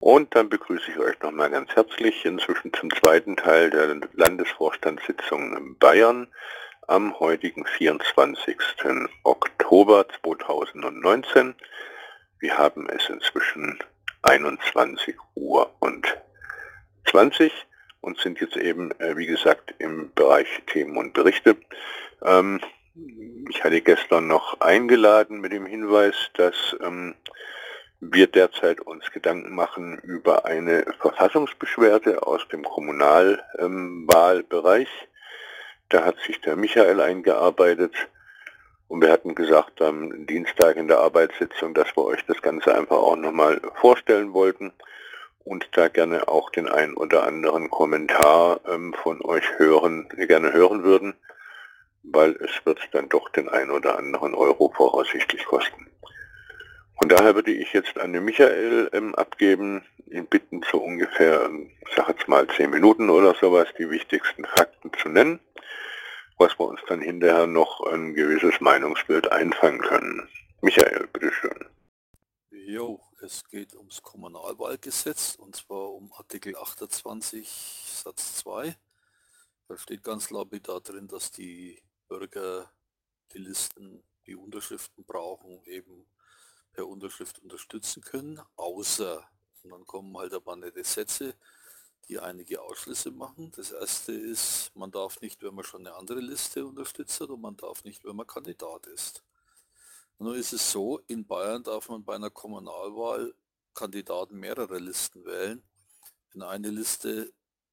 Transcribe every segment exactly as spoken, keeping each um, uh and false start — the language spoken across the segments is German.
Und dann begrüße ich euch nochmal ganz herzlich inzwischen zum zweiten Teil der Landesvorstandssitzung in Bayern am heutigen vierundzwanzigsten Oktober zweitausendneunzehn. Wir haben es inzwischen einundzwanzig Uhr und zwanzig und sind jetzt eben, wie gesagt, im Bereich Themen und Berichte. Ähm, ich hatte gestern noch eingeladen mit dem Hinweis, dass ähm, wir derzeit uns Gedanken machen über eine Verfassungsbeschwerde aus dem Kommunalwahlbereich. Ähm, da hat sich der Michael eingearbeitet und wir hatten gesagt am Dienstag in der Arbeitssitzung, dass wir euch das Ganze einfach auch nochmal vorstellen wollten und da gerne auch den ein oder anderen Kommentar ähm, von euch hören, gerne hören würden, weil es wird dann doch den ein oder anderen Euro voraussichtlich kosten. Von daher würde ich jetzt an den Michael ähm, abgeben, ihn bitten, so ungefähr, ich sage jetzt mal zehn Minuten oder sowas, die wichtigsten Fakten zu nennen, was wir uns dann hinterher noch ein gewisses Meinungsbild einfangen können. Michael, bitteschön. Jo, es geht ums Kommunalwahlgesetz und zwar um Artikel achtundzwanzig Satz zwei. Da steht ganz lapidar drin, dass die Bürger die Listen, die Unterschriften brauchen, eben per Unterschrift unterstützen können, außer, und dann kommen halt aber nette Sätze, die einige Ausschlüsse machen. Das erste ist, man darf nicht, wenn man schon eine andere Liste unterstützt hat, und man darf nicht, wenn man Kandidat ist. Nur ist es so, in Bayern darf man bei einer Kommunalwahl Kandidaten mehrerer Listen wählen. Wenn eine Liste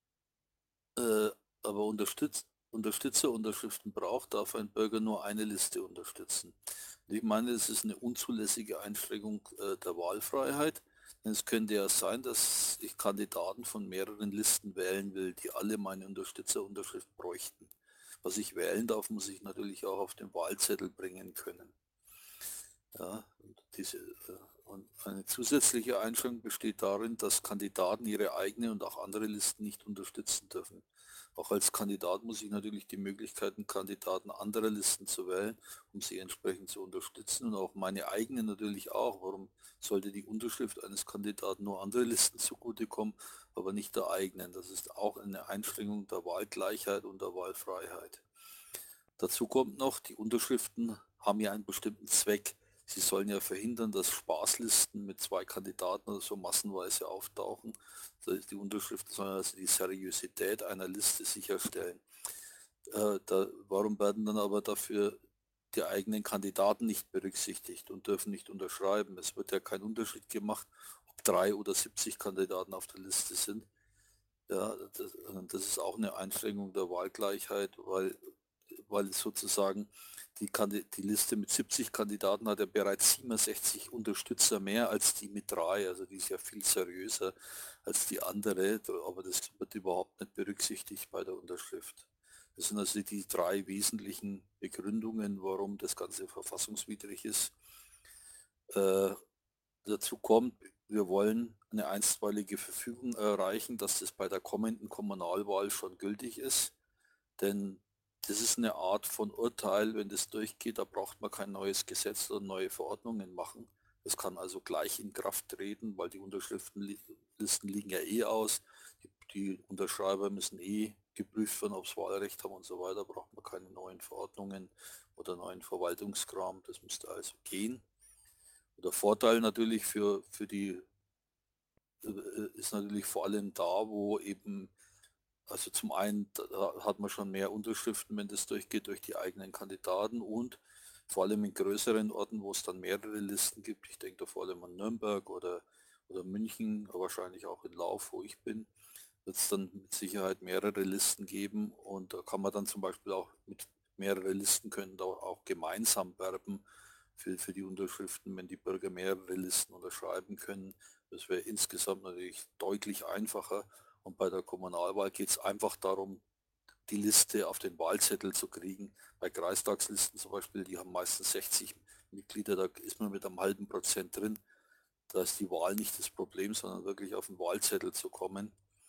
äh, aber unterstützt, Unterstützerunterschriften braucht, darf ein Bürger nur eine Liste unterstützen. Und ich meine, es ist eine unzulässige Einschränkung äh, der Wahlfreiheit. Denn es könnte ja sein, dass ich Kandidaten von mehreren Listen wählen will, die alle meine Unterstützerunterschrift bräuchten. Was ich wählen darf, muss ich natürlich auch auf den Wahlzettel bringen können. Ja, und, diese, und eine zusätzliche Einschränkung besteht darin, dass Kandidaten ihre eigene und auch andere Listen nicht unterstützen dürfen. Auch als Kandidat muss ich natürlich die Möglichkeiten, Kandidaten anderer Listen zu wählen, um sie entsprechend zu unterstützen, und auch meine eigene natürlich auch. Warum sollte die Unterschrift eines Kandidaten nur andere Listen zugutekommen, aber nicht der eigenen? Das ist auch eine Einschränkung der Wahlgleichheit und der Wahlfreiheit. Dazu kommt noch, die Unterschriften haben ja einen bestimmten Zweck. Sie sollen ja verhindern, dass Spaßlisten mit zwei Kandidaten oder so massenweise auftauchen. Die Unterschriften sollen also die Seriosität einer Liste sicherstellen. Äh, da, warum werden dann aber dafür die eigenen Kandidaten nicht berücksichtigt und dürfen nicht unterschreiben? Es wird ja kein Unterschied gemacht, ob drei oder siebzig Kandidaten auf der Liste sind. Ja, das, das ist auch eine Einschränkung der Wahlgleichheit, weil weil sozusagen die, die Liste mit siebzig Kandidaten hat ja bereits siebenundsechzig Unterstützer mehr als die mit drei, also die ist ja viel seriöser als die andere, aber das wird überhaupt nicht berücksichtigt bei der Unterschrift. Das sind also die drei wesentlichen Begründungen, warum das Ganze verfassungswidrig ist. Äh, dazu kommt, wir wollen eine einstweilige Verfügung erreichen, dass das bei der kommenden Kommunalwahl schon gültig ist, denn das ist eine Art von Urteil, wenn das durchgeht, da braucht man kein neues Gesetz oder neue Verordnungen machen. Das kann also gleich in Kraft treten, weil die Unterschriftenlisten liegen ja eh aus. Die, die Unterschreiber müssen eh geprüft werden, ob sie Wahlrecht haben und so weiter. Braucht man keine neuen Verordnungen oder neuen Verwaltungskram. Das müsste also gehen. Und der Vorteil natürlich für, für die ist natürlich vor allem da, wo eben, also zum einen hat man schon mehr Unterschriften, wenn das durchgeht, durch die eigenen Kandidaten, und vor allem in größeren Orten, wo es dann mehrere Listen gibt. Ich denke da vor allem an Nürnberg oder, oder München, wahrscheinlich auch in Lauf, wo ich bin, wird es dann mit Sicherheit mehrere Listen geben, und da kann man dann zum Beispiel auch mit mehreren Listen können da auch gemeinsam werben für, für die Unterschriften, wenn die Bürger mehrere Listen unterschreiben können. Das wäre insgesamt natürlich deutlich einfacher. Und bei der Kommunalwahl geht es einfach darum, die Liste auf den Wahlzettel zu kriegen. Bei Kreistagslisten zum Beispiel, die haben meistens sechzig Mitglieder, da ist man mit einem halben Prozent drin. Da ist die Wahl nicht das Problem, sondern wirklich auf den Wahlzettel zu kommen.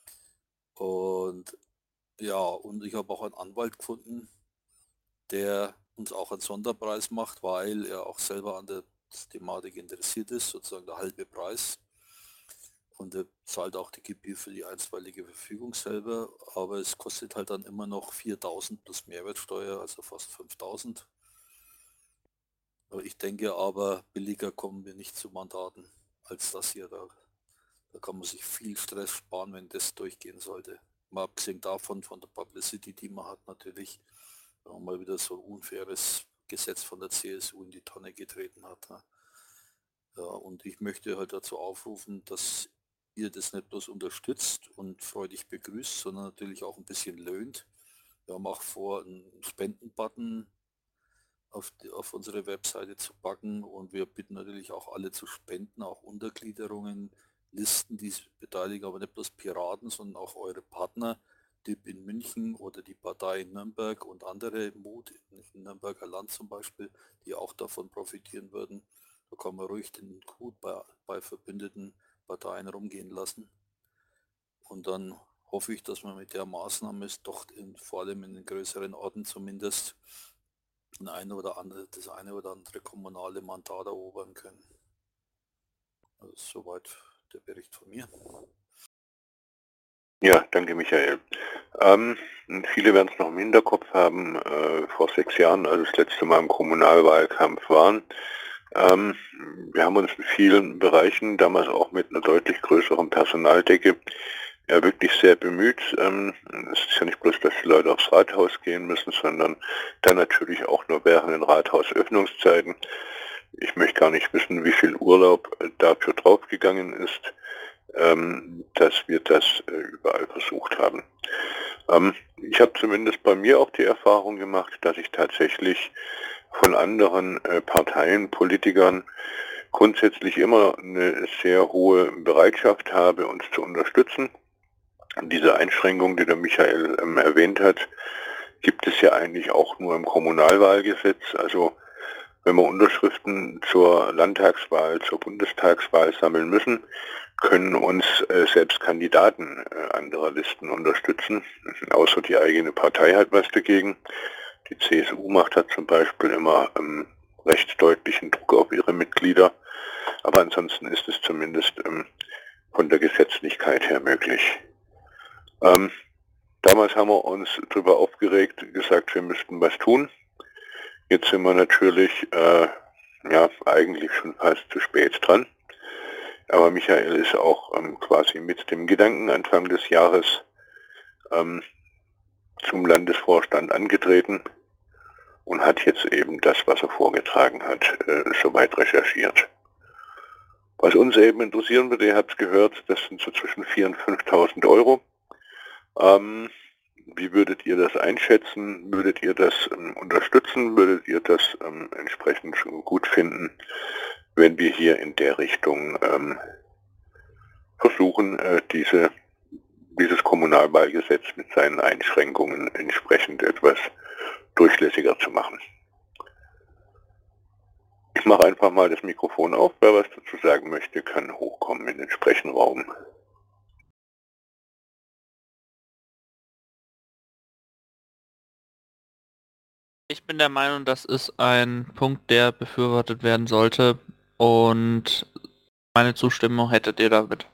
Und ja, und ich habe auch einen Anwalt gefunden, der uns auch einen Sonderpreis macht, weil er auch selber an der Thematik interessiert ist, sozusagen der halbe Preis. und er zahlt auch die Gebühr für die einstweilige Verfügung selber, aber es kostet halt dann immer noch viertausend plus Mehrwertsteuer, also fast fünftausend. Ich denke aber, billiger kommen wir nicht zu Mandaten als das hier. Da, da kann man sich viel Stress sparen, wenn das durchgehen sollte. Mal abgesehen davon, von der Publicity, die man hat natürlich, wenn man mal wieder so ein unfaires Gesetz von der C S U in die Tonne getreten hat. Ne? Ja, und ich möchte halt dazu aufrufen, dass ihr das nicht bloß unterstützt und freudig begrüßt, sondern natürlich auch ein bisschen löhnt. Wir haben auch vor, einen Spendenbutton auf, die, auf unsere Webseite zu packen, und wir bitten natürlich auch alle zu spenden, auch Untergliederungen, Listen, die beteiligen, aber nicht bloß Piraten, sondern auch eure Partner, D I P in München oder die Partei in Nürnberg und andere Mut im Nürnberger Land zum Beispiel, die auch davon profitieren würden. Da kann man ruhig den Hut bei, bei verbündeten Parteien rumgehen lassen. Und dann hoffe ich, dass man mit der Maßnahme es doch in, vor allem in den größeren Orten zumindest ein eine oder andere, das eine oder andere kommunale Mandat erobern können. Also soweit der Bericht von mir. Ja, danke Michael. Ähm, viele werden es noch im Hinterkopf haben, äh, vor sechs Jahren, als das letzte Mal im Kommunalwahlkampf waren. Ähm, wir haben uns in vielen Bereichen, damals auch mit einer deutlich größeren Personaldecke, ja wirklich sehr bemüht. Ähm, es ist ja nicht bloß, dass die Leute aufs Rathaus gehen müssen, sondern dann natürlich auch nur während den Rathausöffnungszeiten. Ich möchte gar nicht wissen, wie viel Urlaub dafür draufgegangen ist, ähm, dass wir das äh, überall versucht haben. Ähm, ich habe zumindest bei mir auch die Erfahrung gemacht, dass ich tatsächlich von anderen äh, Parteien, Politikern grundsätzlich immer eine sehr hohe Bereitschaft habe, uns zu unterstützen. Und diese Einschränkung, die der Michael ähm, erwähnt hat, gibt es ja eigentlich auch nur im Kommunalwahlgesetz. Also wenn wir Unterschriften zur Landtagswahl, zur Bundestagswahl sammeln müssen, können uns äh, selbst Kandidaten äh, anderer Listen unterstützen. Außer die eigene Partei hat was dagegen. Die C S U macht da zum Beispiel immer ähm, recht deutlichen Druck auf ihre Mitglieder. Aber ansonsten ist es zumindest ähm, von der Gesetzlichkeit her möglich. Ähm, damals haben wir uns darüber aufgeregt, gesagt, wir müssten was tun. Jetzt sind wir natürlich äh, ja, eigentlich schon fast zu spät dran. Aber Michael ist auch ähm, quasi mit dem Gedanken Anfang des Jahres ähm, zum Landesvorstand angetreten und hat jetzt eben das, was er vorgetragen hat, äh, soweit recherchiert. Was uns eben interessieren würde, ihr habt es gehört, das sind so zwischen viertausend und fünftausend Euro. Ähm, wie würdet ihr das einschätzen? Würdet ihr das ähm, unterstützen? Würdet ihr das ähm, entsprechend schon gut finden, wenn wir hier in der Richtung ähm, versuchen, äh, diese, dieses Kommunalwahlgesetz mit seinen Einschränkungen entsprechend etwas durchlässiger zu machen? Ich mache einfach mal das Mikrofon auf. Wer was dazu sagen möchte, kann hochkommen in den Sprechenraum. Ich bin der Meinung, das ist ein Punkt, der befürwortet werden sollte, und meine Zustimmung hättet ihr damit.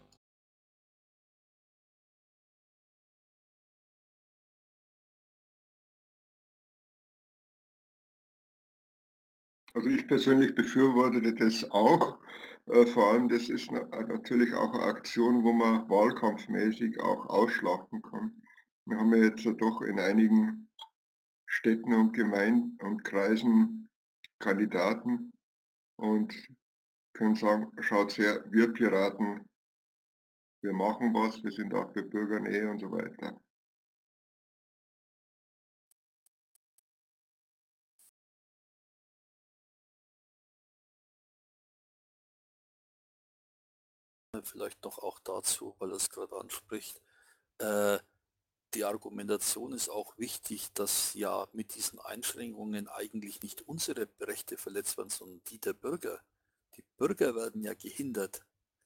Also ich persönlich befürworte das auch. Äh, vor allem, das ist na natürlich auch eine Aktion, wo man wahlkampfmäßig auch ausschlachten kann. Wir haben ja jetzt doch in einigen Städten und Gemeinden und Kreisen Kandidaten und können sagen, schaut her, wir Piraten, wir machen was, wir sind auch für Bürgernähe und so weiter. Vielleicht noch auch dazu, weil er es gerade anspricht. Äh, die Argumentation ist auch wichtig, dass ja mit diesen Einschränkungen eigentlich nicht unsere Rechte verletzt werden, sondern die der Bürger. Die Bürger werden ja gehindert.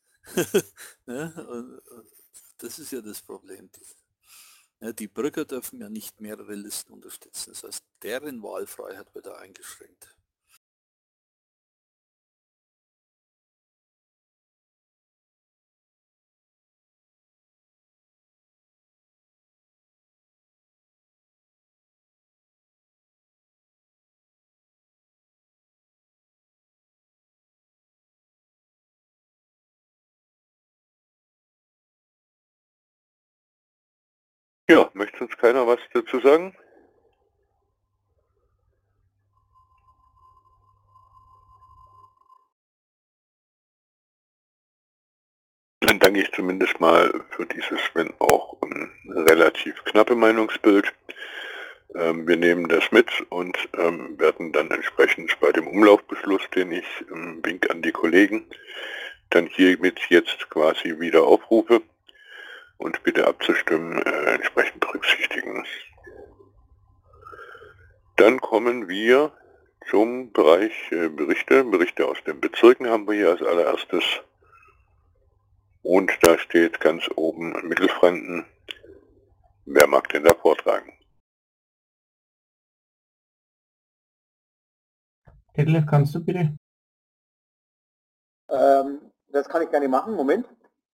Ne? Das ist ja das Problem. Ja, die Bürger dürfen ja nicht mehrere Listen unterstützen. Das heißt, deren Wahlfreiheit wird da eingeschränkt. Ja, möchte uns keiner was dazu sagen? Dann danke ich zumindest mal für dieses, wenn auch ähm, relativ knappe Meinungsbild. Ähm, wir nehmen das mit und ähm, werden dann entsprechend bei dem Umlaufbeschluss, den ich ähm, wink an die Kollegen, dann hiermit jetzt quasi wieder aufrufe und bitte abzustimmen, äh, entsprechend berücksichtigen. Dann kommen wir zum Bereich äh, Berichte. Berichte aus den Bezirken haben wir hier als allererstes. Und da steht ganz oben Mittelfranken. Wer mag denn da vortragen? Detlef, kannst du bitte? Ähm, das kann ich gerne machen. Moment.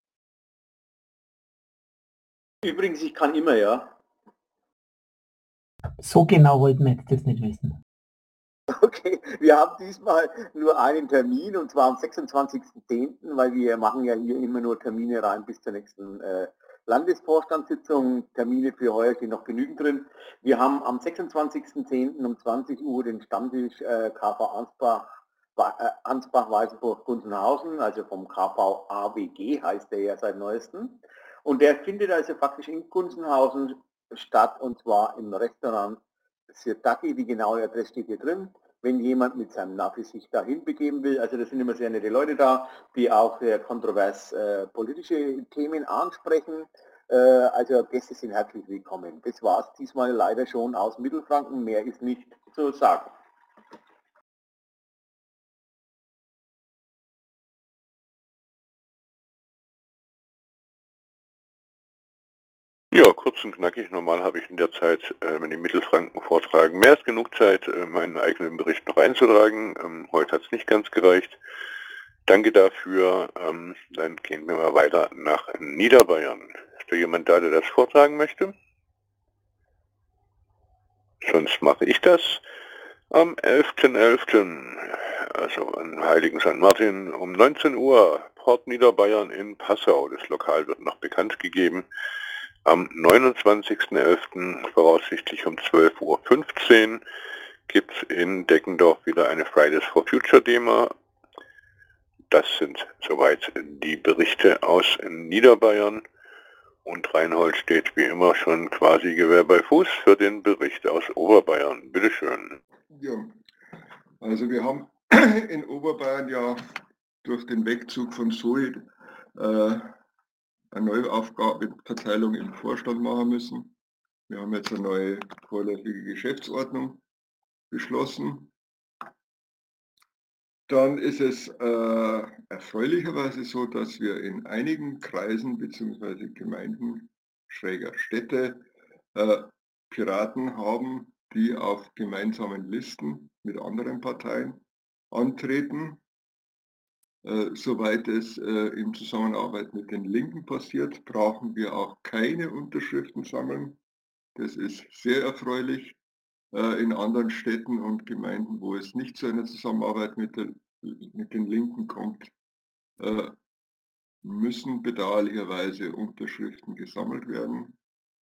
Übrigens, ich kann immer, ja. So genau wollten wir jetzt das nicht wissen. Okay, wir haben diesmal nur einen Termin und zwar am sechsundzwanzigsten zehnten, weil wir machen ja hier immer nur Termine rein bis zur nächsten äh, Landesvorstandssitzung. Termine für heuer stehen noch genügend drin. Wir haben am sechsundzwanzigsten zehnten um zwanzig Uhr den Stammtisch äh, K V Ansbach, äh, Ansbach-Weißenburg-Gunzenhausen, also vom K V A W G heißt der ja seit neuestem. Und der findet also faktisch in Gunzenhausen statt und zwar im Restaurant Sirtaki, die genaue Adresse steht hier drin. Wenn jemand mit seinem Navi sich dahin begeben will, also das sind immer sehr nette Leute da, die auch sehr kontrovers äh, politische Themen ansprechen. Äh, also Gäste sind herzlich willkommen. Das war es diesmal leider schon aus Mittelfranken, mehr ist nicht zu sagen. Ja, kurz und knackig. Normal habe ich in der Zeit, äh, wenn die Mittelfranken vortragen, mehr als genug Zeit, äh, meinen eigenen Bericht noch einzutragen. Ähm, heute hat es nicht ganz gereicht. Danke dafür. Ähm, dann gehen wir mal weiter nach Niederbayern. Ist da jemand da, der das vortragen möchte? Sonst mache ich das. Am elften elften, also an Heiligen Sankt Martin, um neunzehn Uhr, Port Niederbayern in Passau. Das Lokal wird noch bekannt gegeben. Am neunundzwanzigsten elften, voraussichtlich um zwölf Uhr fünfzehn, gibt es in Deckendorf wieder eine Fridays for Future Demo. Das sind soweit die Berichte aus Niederbayern. Und Reinhold steht wie immer schon quasi Gewehr bei Fuß für den Bericht aus Oberbayern. Bitte schön. Ja, also wir haben in Oberbayern ja durch den Wegzug von Solid äh, eine neue Aufgabenverteilung im Vorstand machen müssen. Wir haben jetzt eine neue vorläufige Geschäftsordnung beschlossen. Dann ist es äh, erfreulicherweise so, dass wir in einigen Kreisen bzw. Gemeinden schräger Städte äh, Piraten haben, die auf gemeinsamen Listen mit anderen Parteien antreten. Äh, soweit es äh, in Zusammenarbeit mit den Linken passiert, brauchen wir auch keine Unterschriften sammeln. Das ist sehr erfreulich. Äh, in anderen Städten und Gemeinden, wo es nicht zu einer Zusammenarbeit mit, der, mit den Linken kommt, äh, müssen bedauerlicherweise Unterschriften gesammelt werden.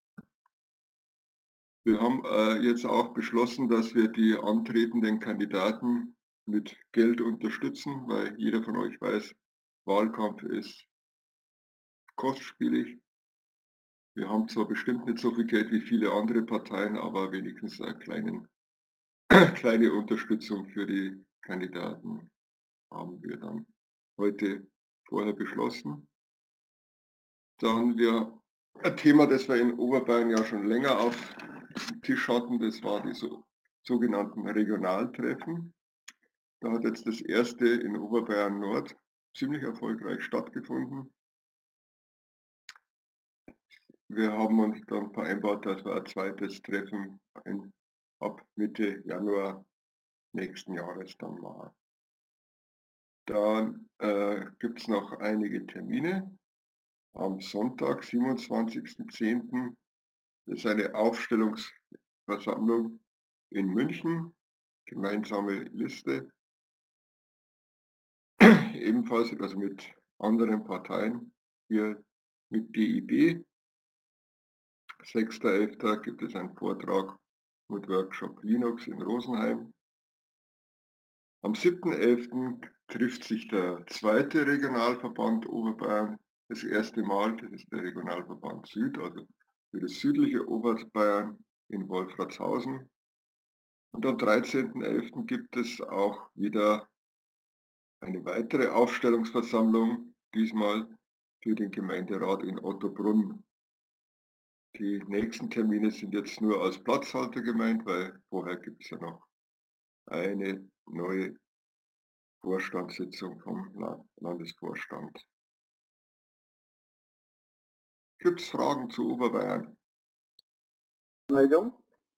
Wir haben äh, jetzt auch beschlossen, dass wir die antretenden Kandidaten mit Geld unterstützen, weil jeder von euch weiß, Wahlkampf ist kostspielig. Wir haben zwar bestimmt nicht so viel Geld wie viele andere Parteien, aber wenigstens eine kleinen, kleine Unterstützung für die Kandidaten haben wir dann heute vorher beschlossen. Dann wir ein Thema, das wir in Oberbayern ja schon länger auf dem Tisch hatten, das war die so, sogenannten Regionaltreffen. Da hat jetzt das erste in Oberbayern Nord ziemlich erfolgreich stattgefunden. Wir haben uns dann vereinbart, dass wir ein zweites Treffen in, ab Mitte Januar nächsten Jahres dann machen. Dann äh, gibt es noch einige Termine. Am Sonntag, siebenundzwanzigsten zehnten ist eine Aufstellungsversammlung in München, gemeinsame Liste, ebenfalls also mit anderen Parteien, hier mit D I B. sechster elfter gibt es einen Vortrag mit Workshop Linux in Rosenheim. Am siebten elften trifft sich der zweite Regionalverband Oberbayern das erste Mal. Das ist der Regionalverband Süd, also für das südliche Oberbayern in Wolfratshausen. Und am dreizehnten elften gibt es auch wieder eine weitere Aufstellungsversammlung, diesmal für den Gemeinderat in Ottobrunn. Die nächsten Termine sind jetzt nur als Platzhalter gemeint, weil vorher gibt es ja noch eine neue Vorstandssitzung vom Landesvorstand. Gibt es Fragen zu Oberbayern? Meldung?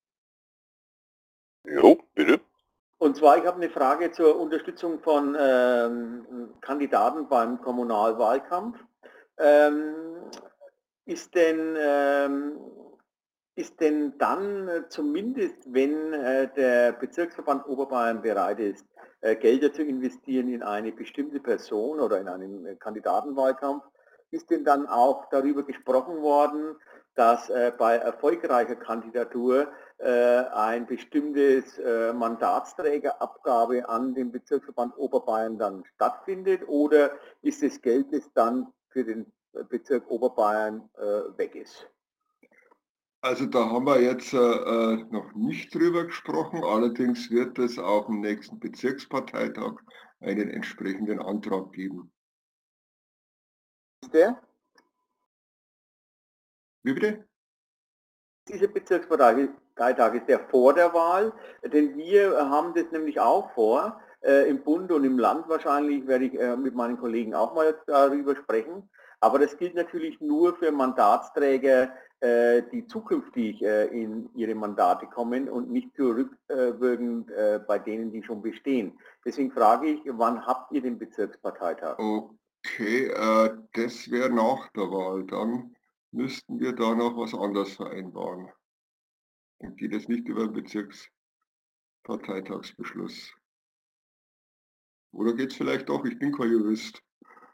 Jo, bitte. Und zwar, ich habe eine Frage zur Unterstützung von ähm, Kandidaten beim Kommunalwahlkampf. Ähm, ist denn, ähm, ist denn dann äh, zumindest, wenn äh, der Bezirksverband Oberbayern bereit ist, äh, Gelder zu investieren in eine bestimmte Person oder in einen äh, Kandidatenwahlkampf, ist denn dann auch darüber gesprochen worden, dass äh, bei erfolgreicher Kandidatur äh, ein bestimmtes äh, Mandatsträgerabgabe an den Bezirksverband Oberbayern dann stattfindet, oder ist das Geld, das dann für den Bezirk Oberbayern äh, weg ist? Also da haben wir jetzt äh, noch nicht drüber gesprochen, allerdings wird es auf dem nächsten Bezirksparteitag einen entsprechenden Antrag geben. Ist der? Wie bitte? Dieser Bezirksparteitag ist der vor der Wahl, denn wir haben das nämlich auch vor, äh, im Bund und im Land wahrscheinlich werde ich äh, mit meinen Kollegen auch mal darüber sprechen, aber das gilt natürlich nur für Mandatsträger, äh, die zukünftig äh, in ihre Mandate kommen und nicht zurückwirkend äh, bei denen, die schon bestehen. Deswegen frage ich, wann habt ihr den Bezirksparteitag? Okay, äh, das wäre nach der Wahl, dann müssten wir da noch was anderes vereinbaren. Dann geht es nicht über den Bezirksparteitagsbeschluss. Oder geht es vielleicht doch, ich bin kein Jurist.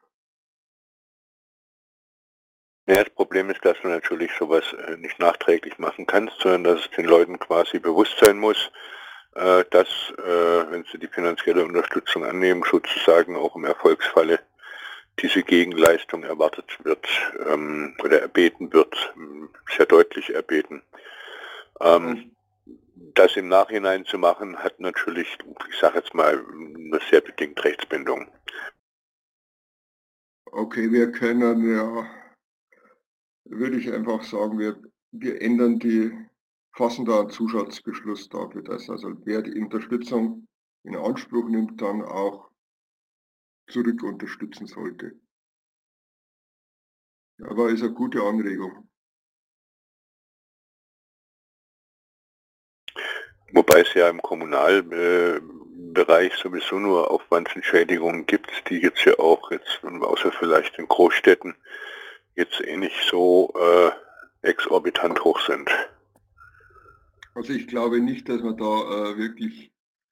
Ja, das Problem ist, dass du natürlich sowas äh, nicht nachträglich machen kannst, sondern dass es den Leuten quasi bewusst sein muss, äh, dass, äh, wenn sie die finanzielle Unterstützung annehmen, sozusagen auch im Erfolgsfalle diese Gegenleistung erwartet wird ähm, oder erbeten wird, sehr deutlich erbeten. Ähm, das im Nachhinein zu machen, hat natürlich, ich sage jetzt mal, eine sehr bedingt Rechtsbindung. Okay, wir können ja, würde ich einfach sagen, wir, wir ändern die, fassen da einen Zusatzbeschluss dafür, dass also wer die Unterstützung in Anspruch nimmt, dann auch zurück unterstützen sollte. Aber ist eine gute Anregung. Wobei es ja im Kommunalbereich sowieso nur Aufwandsentschädigungen gibt, die jetzt ja auch, jetzt außer vielleicht in Großstädten, jetzt eh nicht so äh, exorbitant hoch sind. Also ich glaube nicht, dass man da äh, wirklich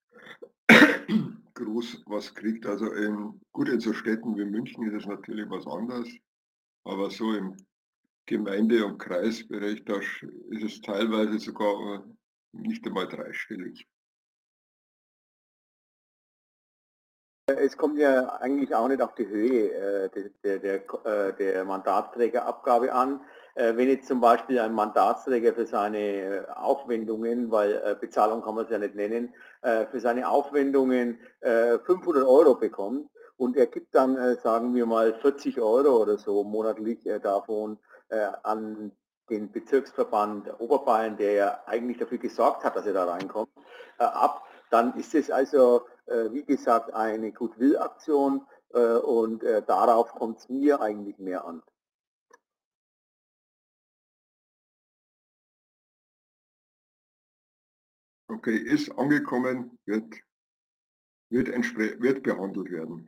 groß was kriegt. Also in, gut, in so Städten wie München ist es natürlich was anderes, aber so im Gemeinde- und Kreisbereich, da ist es teilweise sogar nicht einmal dreistellig. Es kommt ja eigentlich auch nicht auf die Höhe äh, der, der, der, der Mandatsträgerabgabe an. Äh, wenn jetzt zum Beispiel ein Mandatsträger für seine Aufwendungen, weil äh, Bezahlung kann man es ja nicht nennen, äh, für seine Aufwendungen äh, fünfhundert Euro bekommt und er gibt dann, äh, sagen wir mal, vierzig Euro oder so monatlich äh, davon äh, an den Bezirksverband Oberbayern, der ja eigentlich dafür gesorgt hat, dass er da reinkommt, äh, ab, dann ist es also, äh, wie gesagt, eine Goodwill-Aktion äh, und äh, darauf kommt es mir eigentlich mehr an. Okay, ist angekommen, wird, wird, wird behandelt werden.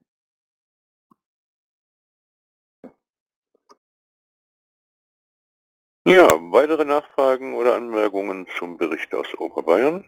Ja, weitere Nachfragen oder Anmerkungen zum Bericht aus Oberbayern?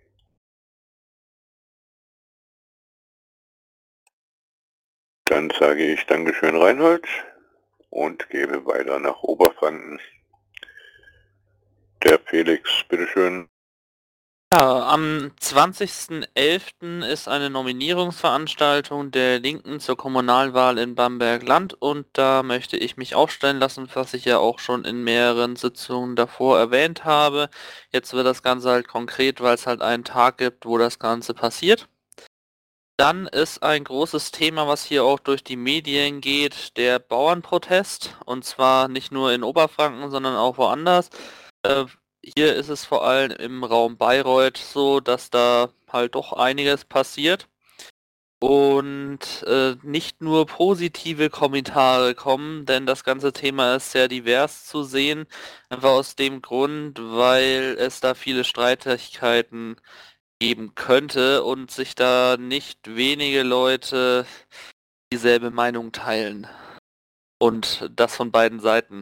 Dann sage ich Dankeschön, Reinhold, und gebe weiter nach Oberfranken. Der Felix, bitteschön. Ja, am zwanzigsten elften ist eine Nominierungsveranstaltung der Linken zur Kommunalwahl in Bamberg-Land und da möchte ich mich aufstellen lassen, was ich ja auch schon in mehreren Sitzungen davor erwähnt habe. Jetzt wird das Ganze halt konkret, weil es halt einen Tag gibt, wo das Ganze passiert. Dann ist ein großes Thema, was hier auch durch die Medien geht, der Bauernprotest. Und zwar nicht nur in Oberfranken, sondern auch woanders. Äh, hier ist es vor allem im Raum Bayreuth so, dass da halt doch einiges passiert. Und äh, nicht nur positive Kommentare kommen, denn das ganze Thema ist sehr divers zu sehen. Einfach aus dem Grund, weil es da viele Streitigkeiten geben könnte und sich da nicht wenige Leute dieselbe Meinung teilen. Und das von beiden Seiten.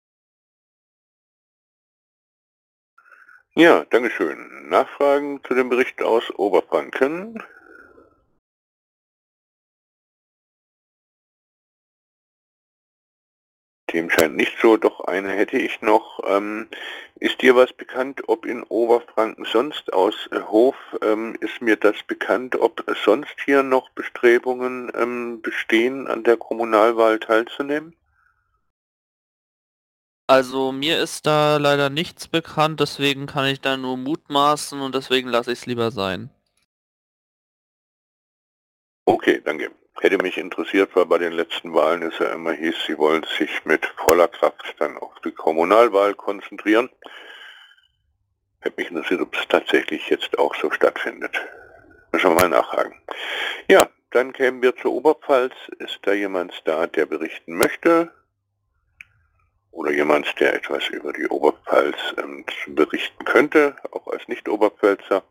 Ja, Dankeschön. Nachfragen zu dem Bericht aus Oberfranken? Dem scheint nicht so, doch eine hätte ich noch. Ähm, ist dir was bekannt, ob in Oberfranken sonst aus äh, Hof, ähm, ist mir das bekannt, ob sonst hier noch Bestrebungen ähm, bestehen, an der Kommunalwahl teilzunehmen? Also mir ist da leider nichts bekannt, deswegen kann ich da nur mutmaßen und deswegen lasse ich es lieber sein. Okay, danke. Hätte mich interessiert, weil bei den letzten Wahlen es ja immer hieß, sie wollen sich mit voller Kraft dann auf die Kommunalwahl konzentrieren. Hätte mich interessiert, ob es tatsächlich jetzt auch so stattfindet. Müssen wir mal nachhaken. Ja, dann kämen wir zur Oberpfalz. Ist da jemand da, der berichten möchte? Oder jemand, der etwas über die Oberpfalz ähm, berichten könnte, auch als Nicht-Oberpfälzer?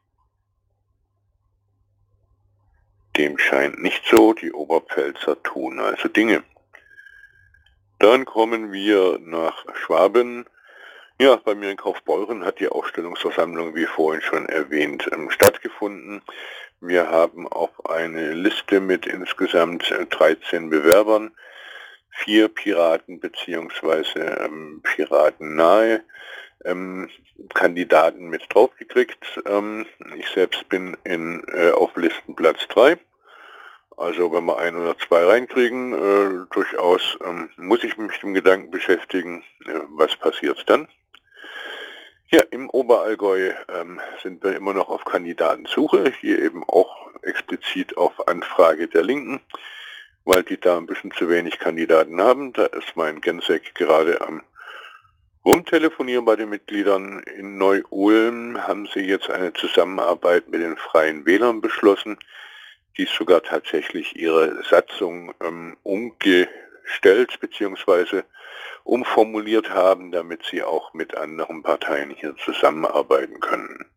Dem scheint nicht so, die Oberpfälzer tun also Dinge. Dann kommen wir nach Schwaben. Ja, bei mir in Kaufbeuren hat die Ausstellungsversammlung, wie vorhin schon erwähnt, stattgefunden. Wir haben auf eine Liste mit insgesamt dreizehn Bewerbern, vier Piraten bzw. Ähm, piratennahe ähm, Kandidaten mit draufgekriegt. Ähm, ich selbst bin in, äh, auf Listenplatz drei. Also wenn wir ein oder zwei reinkriegen, äh, durchaus ähm, muss ich mich mit dem Gedanken beschäftigen, äh, was passiert dann. Ja, im Oberallgäu ähm, sind wir immer noch auf Kandidatensuche, hier eben auch explizit auf Anfrage der Linken, weil die da ein bisschen zu wenig Kandidaten haben. Da ist mein Gensek gerade am Rumtelefonieren bei den Mitgliedern. In Neu-Ulm haben sie jetzt eine Zusammenarbeit mit den Freien Wählern beschlossen, die sogar tatsächlich ihre Satzung ähm, umgestellt bzw. umformuliert haben, damit sie auch mit anderen Parteien hier zusammenarbeiten können.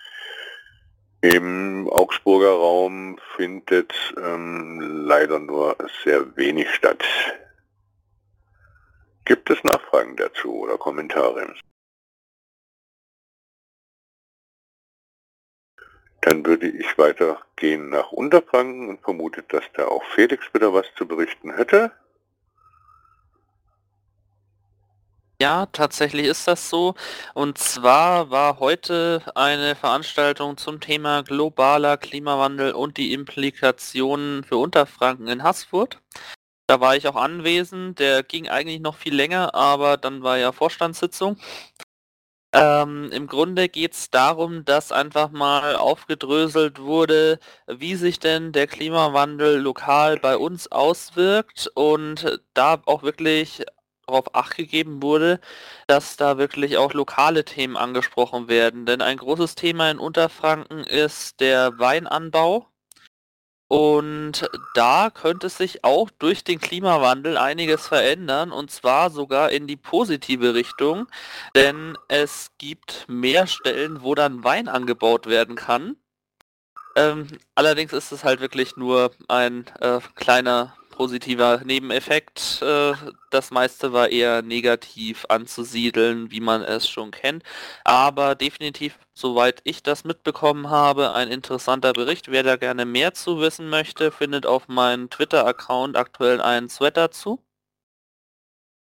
Im Augsburger Raum findet ähm, leider nur sehr wenig statt. Gibt es Nachfragen dazu oder Kommentare? Dann würde ich weitergehen nach Unterfranken und vermute, dass da auch Felix wieder was zu berichten hätte. Ja, tatsächlich ist das so. Und zwar war heute eine Veranstaltung zum Thema globaler Klimawandel und die Implikationen für Unterfranken in Haßfurt. Da war ich auch anwesend. Der ging eigentlich noch viel länger, aber dann war ja Vorstandssitzung. Ähm, im Grunde geht es darum, dass einfach mal aufgedröselt wurde, wie sich denn der Klimawandel lokal bei uns auswirkt und da auch wirklich darauf Acht gegeben wurde, dass da wirklich auch lokale Themen angesprochen werden. Denn ein großes Thema in Unterfranken ist der Weinanbau. Und da könnte sich auch durch den Klimawandel einiges verändern und zwar sogar in die positive Richtung, denn es gibt mehr Stellen, wo dann Wein angebaut werden kann. Ähm, allerdings ist es halt wirklich nur ein äh, kleiner positiver Nebeneffekt. Äh, das meiste war eher negativ anzusiedeln, wie man es schon kennt. Aber definitiv, soweit ich das mitbekommen habe, ein interessanter Bericht. Wer da gerne mehr zu wissen möchte, findet auf meinem Twitter-Account aktuell einen Thread dazu.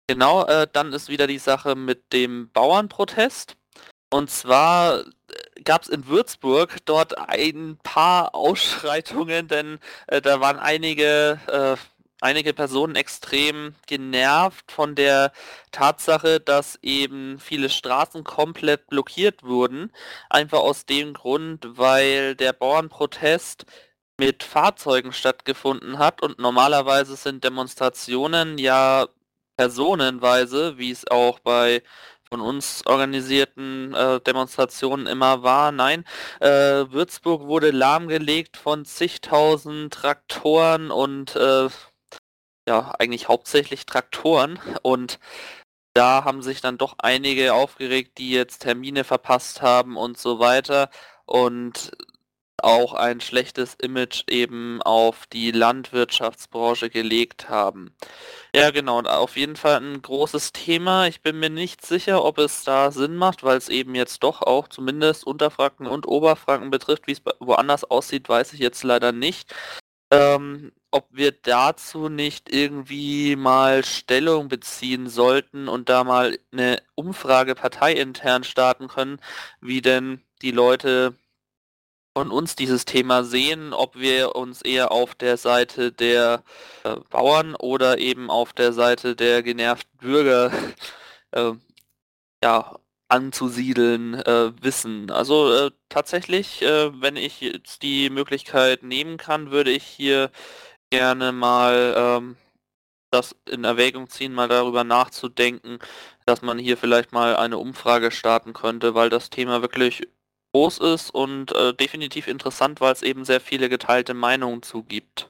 Genau, äh, dann ist wieder die Sache mit dem Bauernprotest. Und zwar gab es in Würzburg dort ein paar Ausschreitungen, denn äh, da waren einige, äh, einige Personen extrem genervt von der Tatsache, dass eben viele Straßen komplett blockiert wurden. Einfach aus dem Grund, weil der Bauernprotest mit Fahrzeugen stattgefunden hat und normalerweise sind Demonstrationen ja personenweise, wie es auch bei von uns organisierten äh, Demonstrationen immer war. Nein, äh, Würzburg wurde lahmgelegt von zigtausend Traktoren und äh, ja, eigentlich hauptsächlich Traktoren. Und da haben sich dann doch einige aufgeregt, die jetzt Termine verpasst haben und so weiter. Und auch ein schlechtes Image eben auf die Landwirtschaftsbranche gelegt haben. Ja, genau, und auf jeden Fall ein großes Thema. Ich bin mir nicht sicher, ob es da Sinn macht, weil es eben jetzt doch auch zumindest Unterfranken und Oberfranken betrifft. Wie es woanders aussieht, weiß ich jetzt leider nicht. Ähm, ob wir dazu nicht irgendwie mal Stellung beziehen sollten und da mal eine Umfrage parteiintern starten können, wie denn die Leute von uns dieses Thema sehen, ob wir uns eher auf der Seite der äh, Bauern oder eben auf der Seite der genervten Bürger äh, ja, anzusiedeln äh, wissen. Also äh, tatsächlich, äh, wenn ich jetzt die Möglichkeit nehmen kann, würde ich hier gerne mal ähm, das in Erwägung ziehen, mal darüber nachzudenken, dass man hier vielleicht mal eine Umfrage starten könnte, weil das Thema wirklich groß ist und äh, definitiv interessant, weil es eben sehr viele geteilte Meinungen zugibt.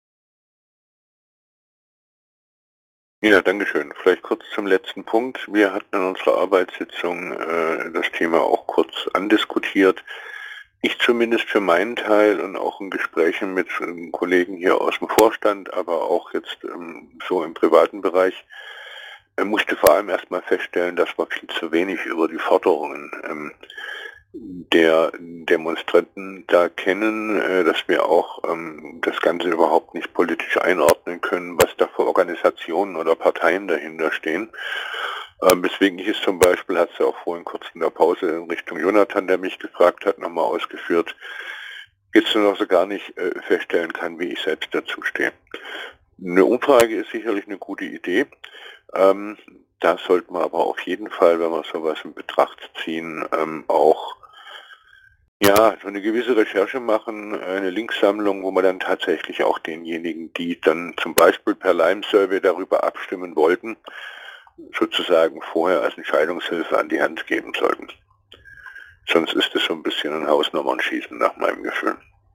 Ja, Dankeschön. Vielleicht kurz zum letzten Punkt. Wir hatten in unserer Arbeitssitzung äh, das Thema auch kurz andiskutiert. Ich zumindest für meinen Teil und auch in Gesprächen mit ähm, Kollegen hier aus dem Vorstand, aber auch jetzt ähm, so im privaten Bereich, äh, musste vor allem erstmal feststellen, dass wir viel zu wenig über die Forderungen ähm, der Demonstranten da kennen, äh, dass wir auch ähm, das Ganze überhaupt nicht politisch einordnen können, was da für Organisationen oder Parteien dahinter stehen. Ähm, weswegen ich es zum Beispiel, hat es ja auch vorhin kurz in der Pause in Richtung Jonathan, der mich gefragt hat, nochmal ausgeführt, jetzt nur noch so gar nicht äh, feststellen kann, wie ich selbst dazu stehe. Eine Umfrage ist sicherlich eine gute Idee. Ähm, da sollten wir aber auf jeden Fall, wenn wir sowas in Betracht ziehen, ähm, auch ja, so eine gewisse Recherche machen, eine Linksammlung, wo man dann tatsächlich auch denjenigen, die dann zum Beispiel per Lime-Survey darüber abstimmen wollten, sozusagen vorher als Entscheidungshilfe an die Hand geben sollten. Sonst ist es so ein bisschen ein Hausnummernschießen nach meinem Gefühl.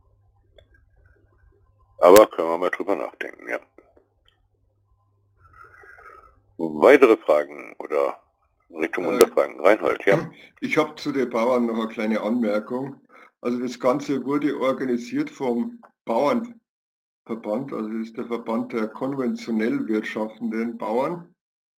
Aber können wir mal drüber nachdenken, ja. Weitere Fragen oder Richtung Unterfragen? Reinhold, ja. Ich habe zu den Bauern noch eine kleine Anmerkung. Also das Ganze wurde organisiert vom Bauernverband, also das ist der Verband der konventionell wirtschaftenden Bauern.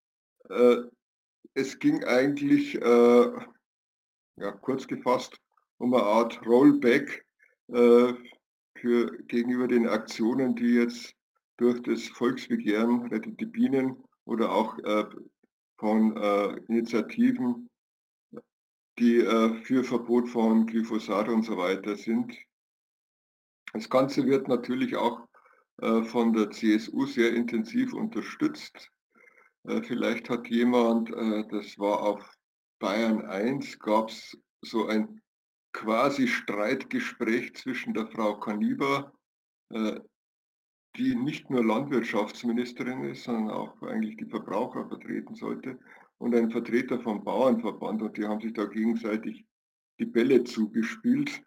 Es ging eigentlich, äh, ja, kurz gefasst, um eine Art Rollback äh, für, gegenüber den Aktionen, die jetzt durch das Volksbegehren Rettet die Bienen oder auch äh, von äh, Initiativen, die äh, für Verbot von Glyphosat und so weiter sind. Das Ganze wird natürlich auch äh, von der C S U sehr intensiv unterstützt. Äh, vielleicht hat jemand, äh, das war auf Bayern eins, gab es so ein quasi Streitgespräch zwischen der Frau Kaniber, äh, die nicht nur Landwirtschaftsministerin ist, sondern auch eigentlich die Verbraucher vertreten sollte, und ein Vertreter vom Bauernverband, und die haben sich da gegenseitig die Bälle zugespielt.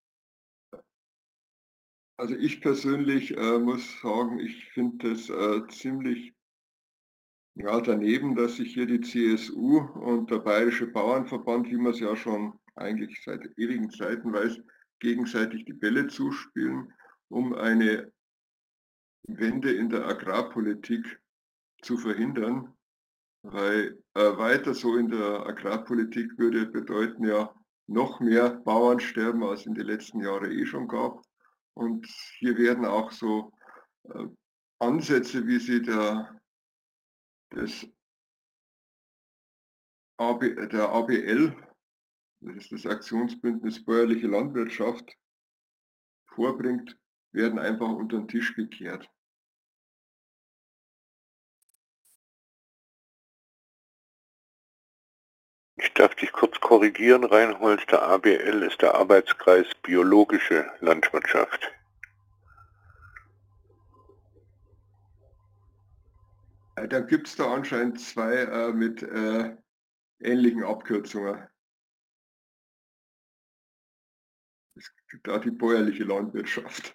Also ich persönlich äh, muss sagen, ich finde es äh, ziemlich ja, daneben, dass sich hier die C S U und der Bayerische Bauernverband, wie man es ja schon eigentlich seit ewigen Zeiten weiß, gegenseitig die Bälle zuspielen, um eine Wende in der Agrarpolitik zu verhindern. Weil äh, weiter so in der Agrarpolitik würde bedeuten ja noch mehr Bauernsterben, als in den letzten Jahren eh schon gab. Und hier werden auch so äh, Ansätze, wie sie der, das A B, der A B L, das ist das Aktionsbündnis Bäuerliche Landwirtschaft, vorbringt, werden einfach unter den Tisch gekehrt. Ich darf dich kurz korrigieren, Reinhold, der A B L ist der Arbeitskreis Biologische Landwirtschaft. Da gibt es da anscheinend zwei äh, mit äh, ähnlichen Abkürzungen. Es gibt da die bäuerliche Landwirtschaft.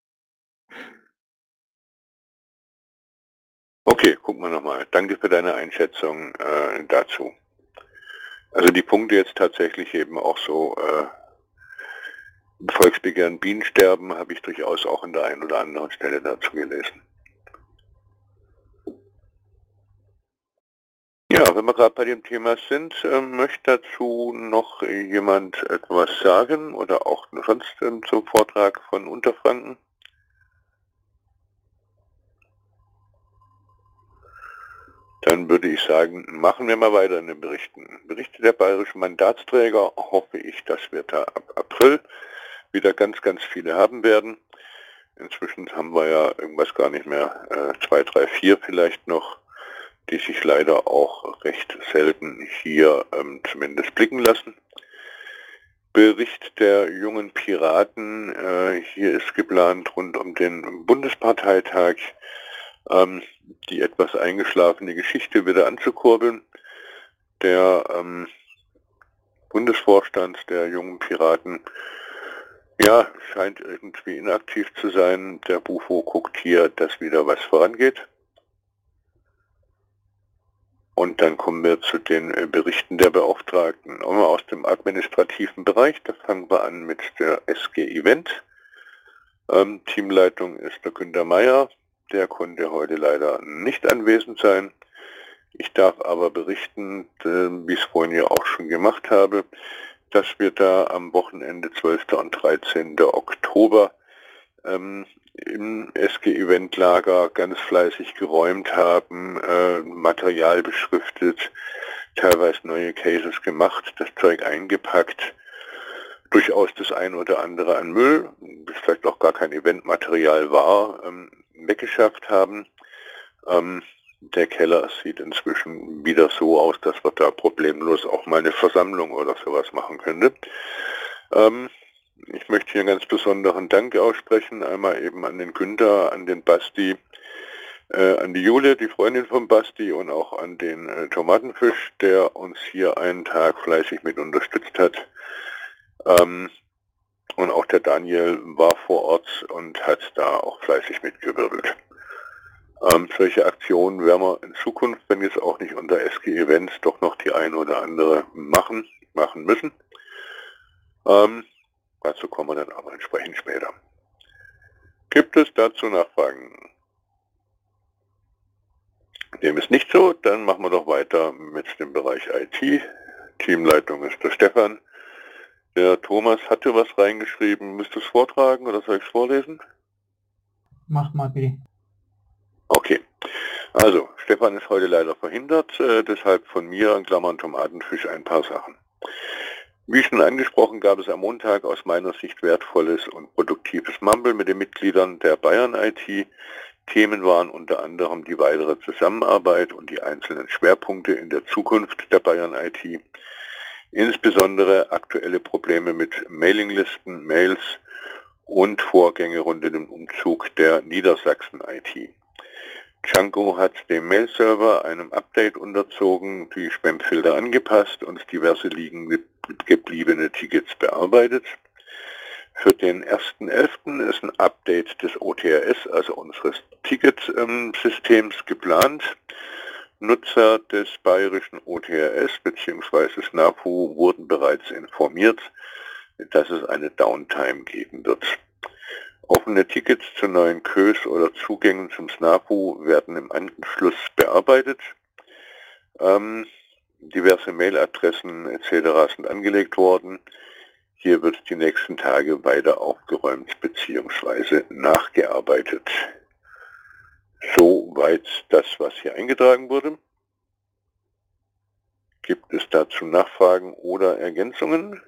Okay, gucken wir nochmal. Danke für deine Einschätzung äh, dazu. Also die Punkte jetzt tatsächlich eben auch so, äh, Volksbegehren Bienensterben habe ich durchaus auch an der einen oder anderen Stelle dazu gelesen. Ja, wenn wir gerade bei dem Thema sind, äh, möchte dazu noch jemand etwas sagen oder auch sonst äh, zum Vortrag von Unterfranken? Dann würde ich sagen, machen wir mal weiter in den Berichten. Berichte der bayerischen Mandatsträger hoffe ich, dass wir da ab April wieder ganz, ganz viele haben werden. Inzwischen haben wir ja irgendwas gar nicht mehr, äh, zwei, drei, vier vielleicht noch, die sich leider auch recht selten hier ähm, zumindest blicken lassen. Bericht der jungen Piraten, äh, hier ist geplant rund um den Bundesparteitag ähm, die etwas eingeschlafene Geschichte wieder anzukurbeln. Der ähm, Bundesvorstand der jungen Piraten, ja, scheint irgendwie inaktiv zu sein. Der Bufo guckt hier, dass wieder was vorangeht. Und dann kommen wir zu den äh, Berichten der Beauftragten. Auch mal aus dem administrativen Bereich, da fangen wir an mit der S G Event. Ähm, Teamleitung ist der Günter Meier. Der konnte heute leider nicht anwesend sein. Ich darf aber berichten, wie ich es vorhin ja auch schon gemacht habe, dass wir da am Wochenende zwölften und dreizehnten Oktober ähm, im S G-Event-Lager ganz fleißig geräumt haben, äh, Material beschriftet, teilweise neue Cases gemacht, das Zeug eingepackt, durchaus das ein oder andere an Müll, das vielleicht auch gar kein Eventmaterial war, ähm, weggeschafft haben. Ähm, der Keller sieht inzwischen wieder so aus, dass wir da problemlos auch mal eine Versammlung oder sowas machen könnte. Ähm, ich möchte hier einen ganz besonderen Dank aussprechen, einmal eben an den Günther, an den Basti, äh, an die Jule, die Freundin von Basti, und auch an den äh, Tomatenfisch, der uns hier einen Tag fleißig mit unterstützt hat. Ähm, Und auch der Daniel war vor Ort und hat da auch fleißig mitgewirbelt. Ähm, solche Aktionen werden wir in Zukunft, wenn jetzt auch nicht unter S G Events, doch noch die eine oder andere machen, machen müssen. Ähm, dazu kommen wir dann aber entsprechend später. Gibt es dazu Nachfragen? Dem ist nicht so, dann machen wir doch weiter mit dem Bereich I T. Teamleitung ist der Stefan. Der Thomas hatte was reingeschrieben. Müsst ihr es vortragen oder soll ich es vorlesen? Mach mal bitte. Okay. Also, Stefan ist heute leider verhindert, äh, deshalb von mir, in Klammern Tomatenfisch, ein paar Sachen. Wie schon angesprochen, gab es am Montag aus meiner Sicht wertvolles und produktives Mumble mit den Mitgliedern der Bayern I T. Themen waren unter anderem die weitere Zusammenarbeit und die einzelnen Schwerpunkte in der Zukunft der Bayern I T. Insbesondere aktuelle Probleme mit Mailinglisten, Mails und Vorgänge rund um den Umzug der Niedersachsen I T. Django hat dem Mail-Server einem Update unterzogen, die Spamfilter angepasst und diverse liegen gebliebene Tickets bearbeitet. Für den ersten elften ist ein Update des O T R S, also unseres Ticketsystems, geplant. Nutzer des bayerischen O T R S bzw. SNAPU wurden bereits informiert, dass es eine Downtime geben wird. Offene Tickets zu neuen Queues oder Zugängen zum SNAPU werden im Anschluss bearbeitet. Ähm, diverse Mailadressen et cetera sind angelegt worden. Hier wird die nächsten Tage weiter aufgeräumt bzw. nachgearbeitet. Soweit das, was hier eingetragen wurde. Gibt es dazu Nachfragen oder Ergänzungen?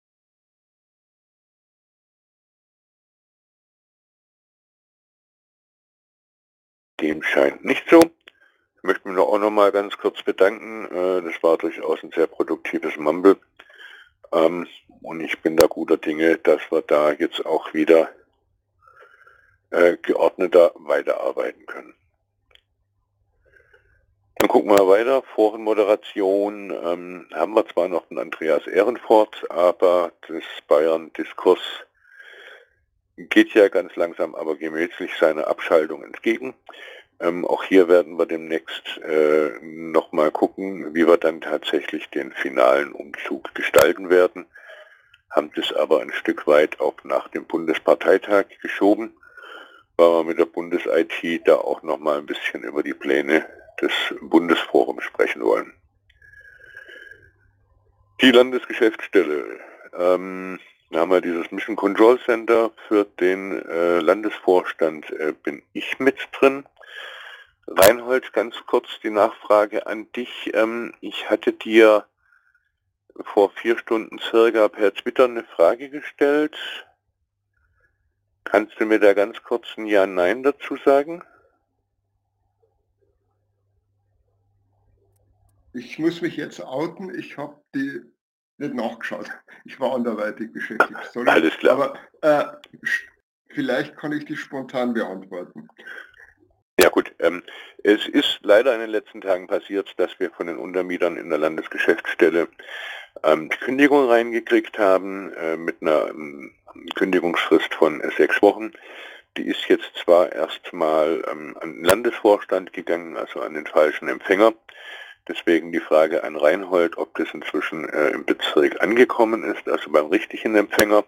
Dem scheint nicht so. Ich möchte mich auch noch mal ganz kurz bedanken. Das war durchaus ein sehr produktives Mumble. Und ich bin da guter Dinge, dass wir da jetzt auch wieder geordneter weiterarbeiten können. Dann gucken wir weiter. Forenmoderation ähm, haben wir zwar noch den Andreas Ehrenfort, aber das Bayern-Diskurs geht ja ganz langsam, aber gemächlich seiner Abschaltung entgegen. Ähm, auch hier werden wir demnächst äh, nochmal gucken, wie wir dann tatsächlich den finalen Umzug gestalten werden. Haben das aber ein Stück weit auch nach dem Bundesparteitag geschoben, weil wir mit der Bundes-I T da auch nochmal ein bisschen über die Pläne des Bundesforums sprechen wollen. Die Landesgeschäftsstelle. Ähm, da haben wir dieses Mission Control Center für den äh, Landesvorstand, äh, bin ich mit drin. Reinhold, ganz kurz die Nachfrage an dich. Ähm, ich hatte dir vor vier Stunden circa per Twitter eine Frage gestellt. Kannst du mir da ganz kurz ein Ja-Nein dazu sagen? Ich muss mich jetzt outen, ich habe die nicht nachgeschaut. Ich war anderweitig beschäftigt. Sorry. Alles klar. Aber äh, vielleicht kann ich die spontan beantworten. Ja gut, ähm, es ist leider in den letzten Tagen passiert, dass wir von den Untermietern in der Landesgeschäftsstelle ähm, die Kündigung reingekriegt haben äh, mit einer ähm, Kündigungsfrist von äh, sechs Wochen. Die ist jetzt zwar erstmal ähm, an den Landesvorstand gegangen, also an den falschen Empfänger. Deswegen die Frage an Reinhold, ob das inzwischen äh, im Bezirk angekommen ist, also beim richtigen Empfänger.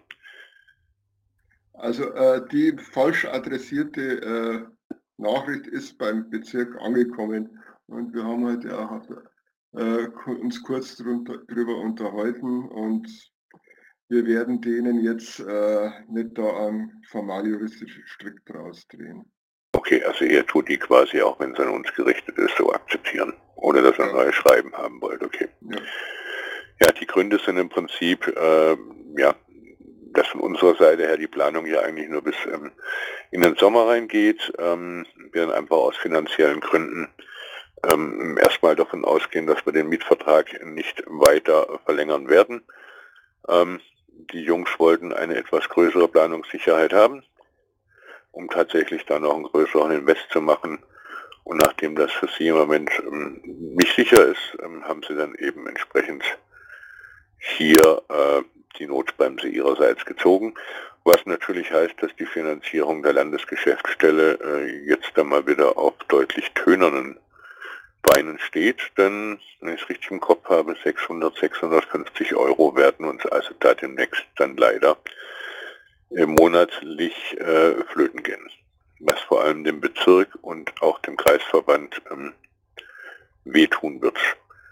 Also äh, die falsch adressierte äh, Nachricht ist beim Bezirk angekommen und wir haben heute auch äh, uns kurz darüber unterhalten und wir werden denen jetzt äh, nicht da einen formaljuristischen Strick draus drehen. Okay, also ihr tut die quasi, auch wenn es an uns gerichtet ist, so akzeptieren, ohne dass ihr ein Ja. neues Schreiben haben wollt, okay. Ja. Ja, die Gründe sind im Prinzip, äh, ja, dass von unserer Seite her die Planung ja eigentlich nur bis ähm, in den Sommer reingeht. Ähm, wir dann einfach aus finanziellen Gründen ähm, erstmal davon ausgehen, dass wir den Mietvertrag nicht weiter verlängern werden. Ähm, die Jungs wollten eine etwas größere Planungssicherheit haben, um tatsächlich dann noch einen größeren Invest zu machen. Und nachdem das für sie im Moment ähm, nicht sicher ist, ähm, haben sie dann eben entsprechend hier äh, die Notbremse ihrerseits gezogen, was natürlich heißt, dass die Finanzierung der Landesgeschäftsstelle äh, jetzt dann mal wieder auf deutlich tönernen Beinen steht, denn, wenn ich es richtig im Kopf habe, sechshundert, sechshundertfünfzig Euro werden uns also da demnächst dann leider äh, monatlich äh, flöten gehen, was vor allem dem Bezirk und auch dem Kreisverband ähm, wehtun wird.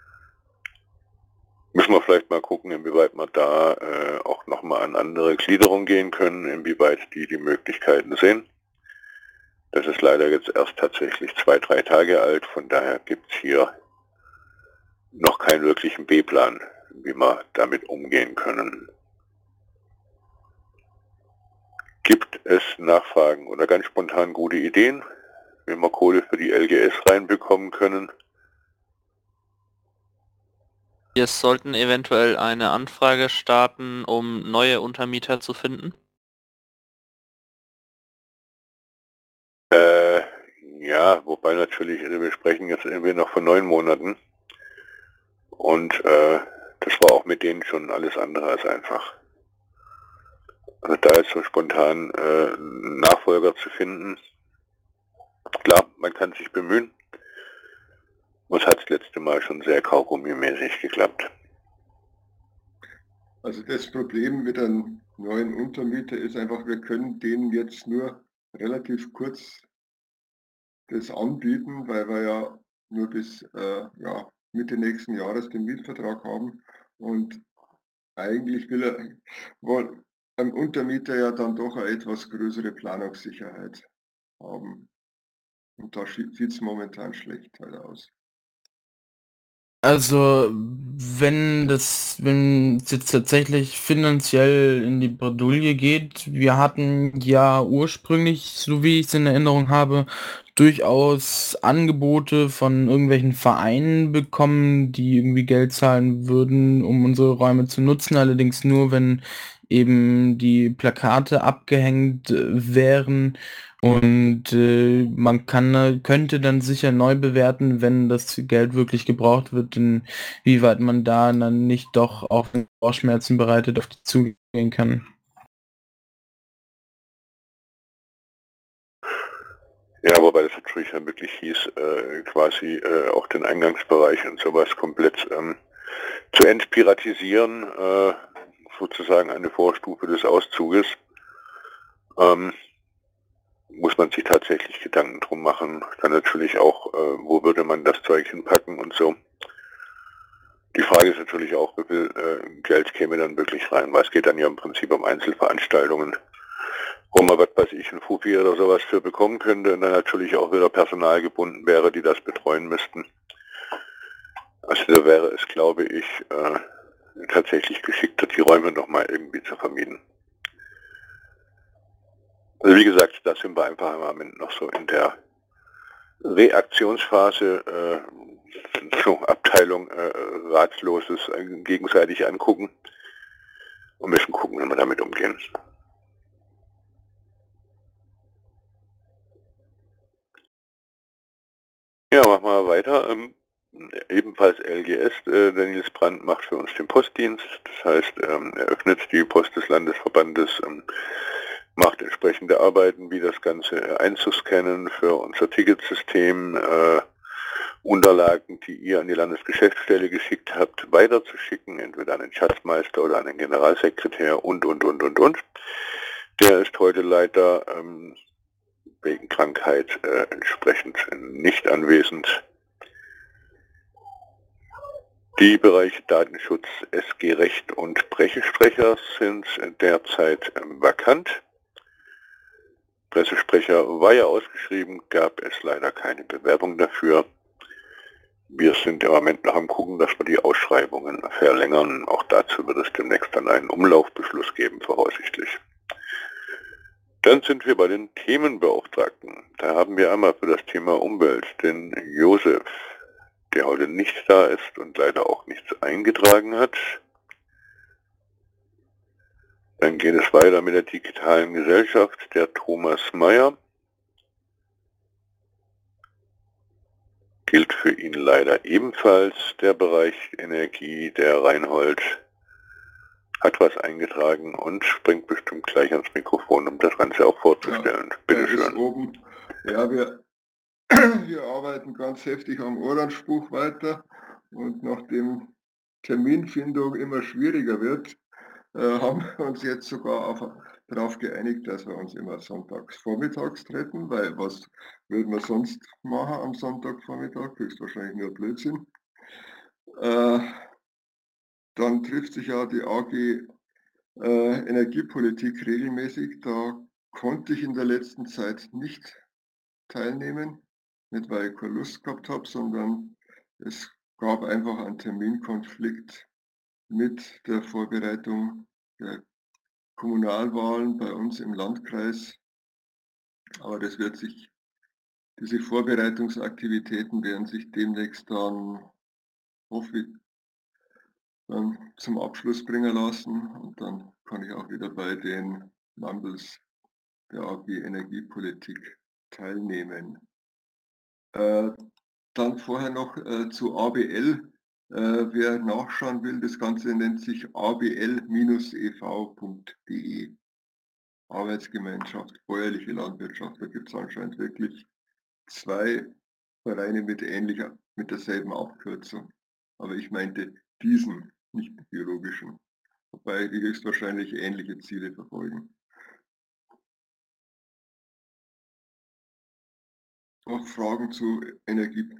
Müssen wir vielleicht mal gucken, inwieweit wir da äh, auch nochmal an andere Gliederung gehen können, inwieweit die die Möglichkeiten sehen. Das ist leider jetzt erst tatsächlich zwei, drei Tage alt, von daher gibt es hier noch keinen wirklichen B-Plan, wie wir damit umgehen können. Gibt es Nachfragen oder ganz spontan gute Ideen, wie wir Kohle für die L G S reinbekommen können? Wir sollten eventuell eine Anfrage starten, um neue Untermieter zu finden. Äh, ja, wobei natürlich, wir sprechen jetzt irgendwie noch von neun Monaten. Und äh, das war auch mit denen schon alles andere als einfach. Also da jetzt so spontan äh, einen Nachfolger zu finden, klar, man kann sich bemühen. Es hat das letzte Mal schon sehr kaugummimäßig geklappt. Also das Problem mit einem neuen Untermieter ist einfach, wir können denen jetzt nur relativ kurz das anbieten, weil wir ja nur bis äh, ja, Mitte nächsten Jahres den Mietvertrag haben und eigentlich will er, wohl ein Untermieter ja dann doch eine etwas größere Planungssicherheit haben. Und da sieht es momentan schlecht halt aus. Also, wenn das wenn es jetzt tatsächlich finanziell in die Bredouille geht, wir hatten ja ursprünglich, so wie ich es in Erinnerung habe, durchaus Angebote von irgendwelchen Vereinen bekommen, die irgendwie Geld zahlen würden, um unsere Räume zu nutzen, allerdings nur, wenn eben die Plakate abgehängt äh, wären. Und äh, man kann, äh, könnte dann sicher neu bewerten, wenn das Geld wirklich gebraucht wird, inwieweit man da dann nicht doch auch Bauchschmerzen bereitet auf die zugehen kann. Ja, wobei das natürlich ja wirklich hieß, äh, quasi äh, auch den Eingangsbereich und sowas komplett ähm, zu entpiratisieren, äh, sozusagen eine Vorstufe des Auszuges. Ähm, muss man sich tatsächlich Gedanken drum machen. Dann natürlich auch, äh, wo würde man das Zeug hinpacken und so. Die Frage ist natürlich auch, wie viel äh, Geld käme dann wirklich rein, weil es geht dann ja im Prinzip um Einzelveranstaltungen, wo man, was weiß ich, ein Fuffi oder sowas für bekommen könnte und dann natürlich auch wieder Personal gebunden wäre, die das betreuen müssten. Also da wäre es, glaube ich, äh, tatsächlich geschickter, die Räume nochmal irgendwie zu vermieten. Also wie gesagt, da sind wir einfach im Moment noch so in der Reaktionsphase, äh, so Abteilung äh, Ratsloses äh, gegenseitig angucken und müssen gucken, wie wir damit umgehen. Ja, machen wir weiter. Ähm, ebenfalls L G S, äh, der Nils Brandt macht für uns den Postdienst. Das heißt, ähm, er öffnet die Post des Landesverbandes, ähm, macht entsprechende Arbeiten, wie das Ganze einzuscannen für unser Ticketsystem, äh, Unterlagen, die ihr an die Landesgeschäftsstelle geschickt habt, weiterzuschicken, entweder an den Schatzmeister oder an den Generalsekretär und, und, und, und, und. Der ist heute leider ähm, wegen Krankheit äh, entsprechend nicht anwesend. Die Bereiche Datenschutz, S G-Recht und Pressesprecher sind derzeit ähm, vakant. Pressesprecher war ja ausgeschrieben, gab es leider keine Bewerbung dafür. Wir sind im Moment noch am gucken, dass wir die Ausschreibungen verlängern. Auch dazu wird es demnächst dann einen Umlaufbeschluss geben, voraussichtlich. Dann sind wir bei den Themenbeauftragten. Da haben wir einmal für das Thema Umwelt den Josef, der heute nicht da ist und leider auch nichts eingetragen hat. Dann geht es weiter mit der digitalen Gesellschaft, der Thomas Mayer. Gilt für ihn leider ebenfalls der Bereich Energie, der Reinhold hat was eingetragen und springt bestimmt gleich ans Mikrofon, um das Ganze auch vorzustellen. Ja, Bitte er ist schön. oben. Ja, wir, wir arbeiten ganz heftig am Orange-Buch weiter und nachdem Terminfindung immer schwieriger wird, äh, haben wir uns jetzt sogar auf, darauf geeinigt, dass wir uns immer sonntags vormittags treffen, weil was würden wir sonst machen am Sonntagvormittag? Höchstwahrscheinlich nur Blödsinn. Äh, dann trifft sich ja die A G äh, Energiepolitik regelmäßig. Da konnte ich in der letzten Zeit nicht teilnehmen, nicht weil ich keine Lust gehabt habe, sondern es gab einfach einen Terminkonflikt mit der Vorbereitung der Kommunalwahlen bei uns im Landkreis. Aber das wird sich, diese Vorbereitungsaktivitäten werden sich demnächst dann, hoffe ich, dann zum Abschluss bringen lassen und dann kann ich auch wieder bei den Wandels der A G Energiepolitik teilnehmen. Äh, dann vorher noch äh, zu A B L. Äh, wer nachschauen will, das Ganze nennt sich a b l e v punkt d e. Arbeitsgemeinschaft, bäuerliche Landwirtschaft. Da gibt es anscheinend wirklich zwei Vereine mit ähnlicher, mit derselben Abkürzung. Aber ich meinte diesen, nicht den biologischen. Wobei die höchstwahrscheinlich ähnliche Ziele verfolgen. Noch Fragen zu Energie?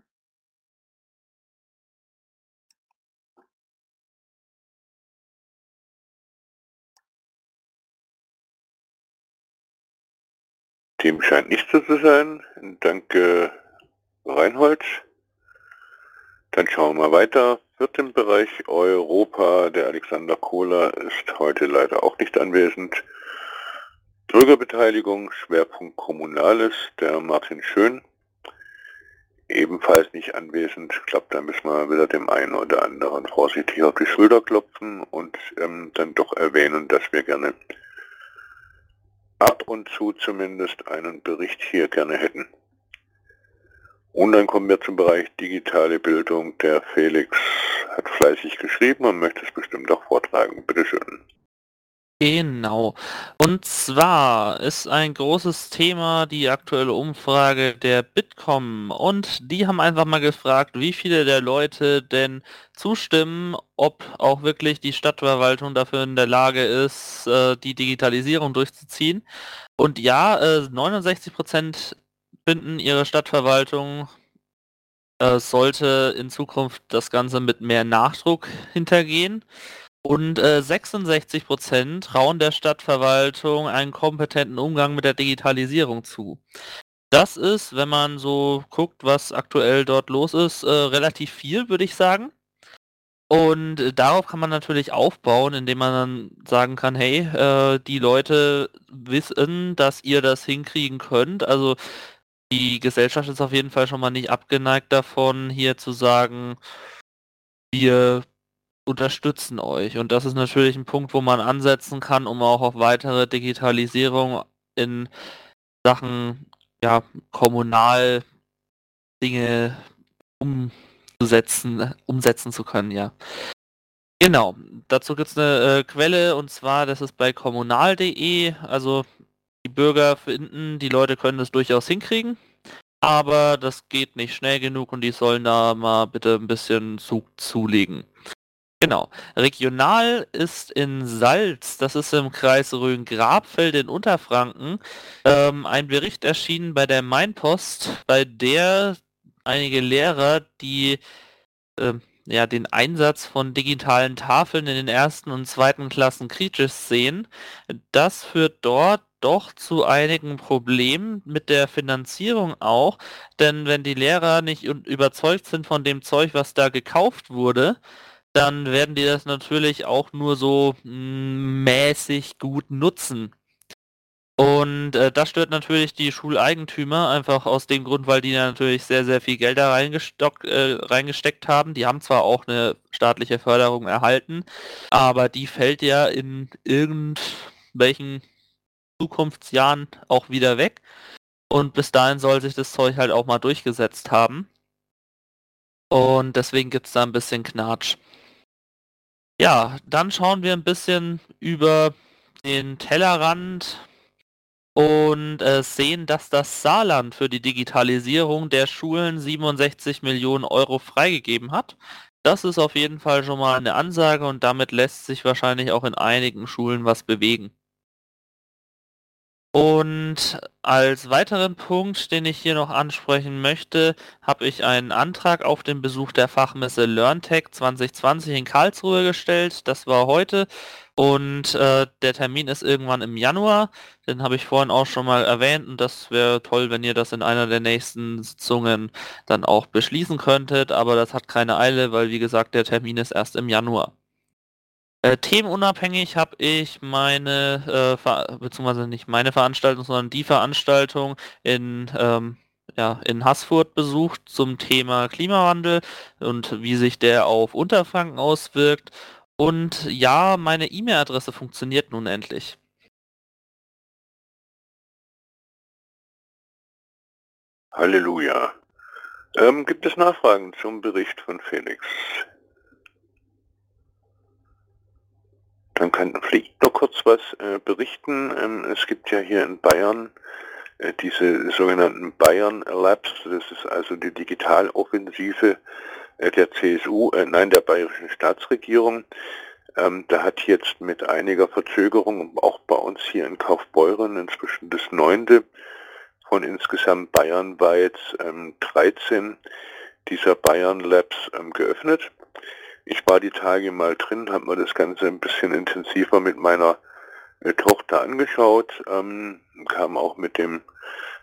Dem scheint nicht so zu sein. Danke, Reinhold. Dann schauen wir mal weiter. Vierten Bereich Europa. Der Alexander Kohler ist heute leider auch nicht anwesend. Bürgerbeteiligung, Schwerpunkt Kommunales, der Martin Schön. Ebenfalls nicht anwesend. Ich glaube, da müssen wir wieder dem einen oder anderen vorsichtig auf die Schulter klopfen und ähm, dann doch erwähnen, dass wir gerne ab und zu zumindest einen Bericht hier gerne hätten. Und dann kommen wir zum Bereich digitale Bildung. Der Felix hat fleißig geschrieben und möchte es bestimmt auch vortragen. Bitte schön. Genau. Und zwar ist ein großes Thema die aktuelle Umfrage der Bitkom und die haben einfach mal gefragt, wie viele der Leute denn zustimmen, ob auch wirklich die Stadtverwaltung dafür in der Lage ist, äh, die Digitalisierung durchzuziehen. Und ja, äh, neunundsechzig Prozent finden, ihre Stadtverwaltung äh, sollte in Zukunft das Ganze mit mehr Nachdruck hintergehen. Und äh, sechsundsechzig Prozent trauen der Stadtverwaltung einen kompetenten Umgang mit der Digitalisierung zu. Das ist, wenn man so guckt, was aktuell dort los ist, äh, relativ viel, würde ich sagen. Und äh, darauf kann man natürlich aufbauen, indem man dann sagen kann, hey, äh, die Leute wissen, dass ihr das hinkriegen könnt. Also die Gesellschaft ist auf jeden Fall schon mal nicht abgeneigt davon, hier zu sagen, wir unterstützen euch. Und das ist natürlich ein Punkt, wo man ansetzen kann, um auch auf weitere Digitalisierung in Sachen ja, kommunal Dinge umzusetzen, umsetzen zu können, ja. Genau, dazu gibt es eine äh, Quelle und zwar, das ist bei kommunal punkt de, also die Bürger finden, die Leute können das durchaus hinkriegen, aber das geht nicht schnell genug und die sollen da mal bitte ein bisschen Zug zulegen. Genau. Regional ist in Salz, das ist im Kreis Rhön-Grabfeld in Unterfranken, ähm, ein Bericht erschienen bei der Mainpost, bei der einige Lehrer, die ähm, ja, den Einsatz von digitalen Tafeln in den ersten und zweiten Klassen kritisch sehen. Das führt dort doch zu einigen Problemen mit der Finanzierung auch, denn wenn die Lehrer nicht überzeugt sind von dem Zeug, was da gekauft wurde, dann werden die das natürlich auch nur so mm, mäßig gut nutzen. Und äh, das stört natürlich die Schuleigentümer, einfach aus dem Grund, weil die natürlich sehr, sehr viel Geld da reingestockt, äh, reingesteckt haben. Die haben zwar auch eine staatliche Förderung erhalten, aber die fällt ja in irgendwelchen Zukunftsjahren auch wieder weg. Und bis dahin soll sich das Zeug halt auch mal durchgesetzt haben. Und deswegen gibt es da ein bisschen Knatsch. Ja, dann schauen wir ein bisschen über den Tellerrand und äh, sehen, dass das Saarland für die Digitalisierung der Schulen siebenundsechzig Millionen Euro freigegeben hat. Das ist auf jeden Fall schon mal eine Ansage und damit lässt sich wahrscheinlich auch in einigen Schulen was bewegen. Und als weiteren Punkt, den ich hier noch ansprechen möchte, habe ich einen Antrag auf den Besuch der Fachmesse LearnTech zwanzig zwanzig in Karlsruhe gestellt. Das war heute und äh, der Termin ist irgendwann im Januar. Den habe ich vorhin auch schon mal erwähnt und das wäre toll, wenn ihr das in einer der nächsten Sitzungen dann auch beschließen könntet. Aber das hat keine Eile, weil wie gesagt, der Termin ist erst im Januar. Äh, themenunabhängig habe ich meine, äh, Ver beziehungsweise nicht meine Veranstaltung, sondern die Veranstaltung in, ähm, ja, in Haßfurt besucht zum Thema Klimawandel und wie sich der auf Unterfranken auswirkt. Und ja, meine E-Mail-Adresse funktioniert nun endlich. Halleluja. Ähm, gibt es Nachfragen zum Bericht von Felix? Dann kann vielleicht noch kurz was äh, berichten. Ähm, es gibt ja hier in Bayern äh, diese sogenannten Bayern Labs. Das ist also die Digitaloffensive äh, der C S U, äh, nein, der bayerischen Staatsregierung. Ähm, da hat jetzt mit einiger Verzögerung, auch bei uns hier in Kaufbeuren, inzwischen das neunte von insgesamt bayernweit ähm, dreizehn dieser Bayern Labs ähm, geöffnet. Ich war die Tage mal drin, habe mir das Ganze ein bisschen intensiver mit meiner äh, Tochter angeschaut, ähm, kam auch mit dem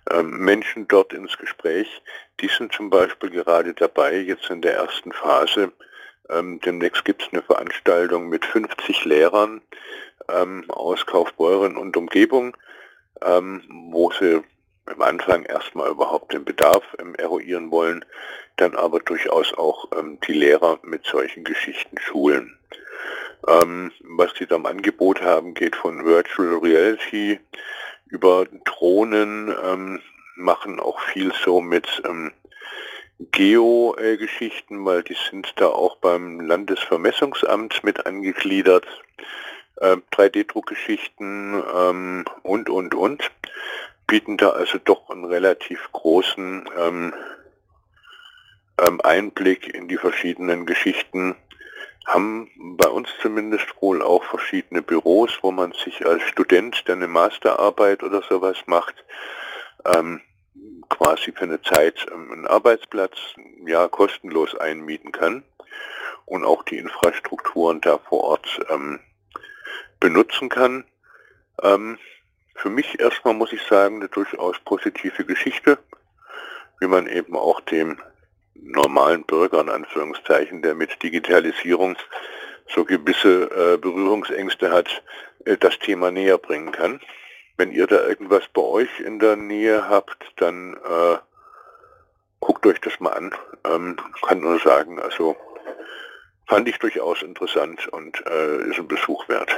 ähm, Menschen dort ins Gespräch. Die sind zum Beispiel gerade dabei, jetzt in der ersten Phase. Ähm, demnächst gibt es eine Veranstaltung mit fünfzig Lehrern ähm, aus Kaufbeuren und Umgebung, ähm, wo sie am Anfang erstmal überhaupt den Bedarf ähm, eruieren wollen, dann aber durchaus auch ähm, die Lehrer mit solchen Geschichten schulen. Ähm, was die da im Angebot haben, geht von Virtual Reality über Drohnen, ähm, machen auch viel so mit ähm, Geo-Geschichten, äh, weil die sind da auch beim Landesvermessungsamt mit angegliedert, äh, drei D-Druckgeschichten ähm, und, und, und. Bieten da also doch einen relativ großen ähm, ähm, Einblick in die verschiedenen Geschichten. Haben bei uns zumindest wohl auch verschiedene Büros, wo man sich als Student, der eine Masterarbeit oder sowas macht, ähm, quasi für eine Zeit ähm, einen Arbeitsplatz ja kostenlos einmieten kann und auch die Infrastrukturen da vor Ort ähm, benutzen kann. Ähm, für mich erstmal muss ich sagen, eine durchaus positive Geschichte, wie man eben auch dem normalen Bürger, in Anführungszeichen, der mit Digitalisierung so gewisse äh, Berührungsängste hat, äh, das Thema näher bringen kann. Wenn ihr da irgendwas bei euch in der Nähe habt, dann äh, guckt euch das mal an. Ähm, kann nur sagen, also fand ich durchaus interessant und äh, ist ein Besuch wert.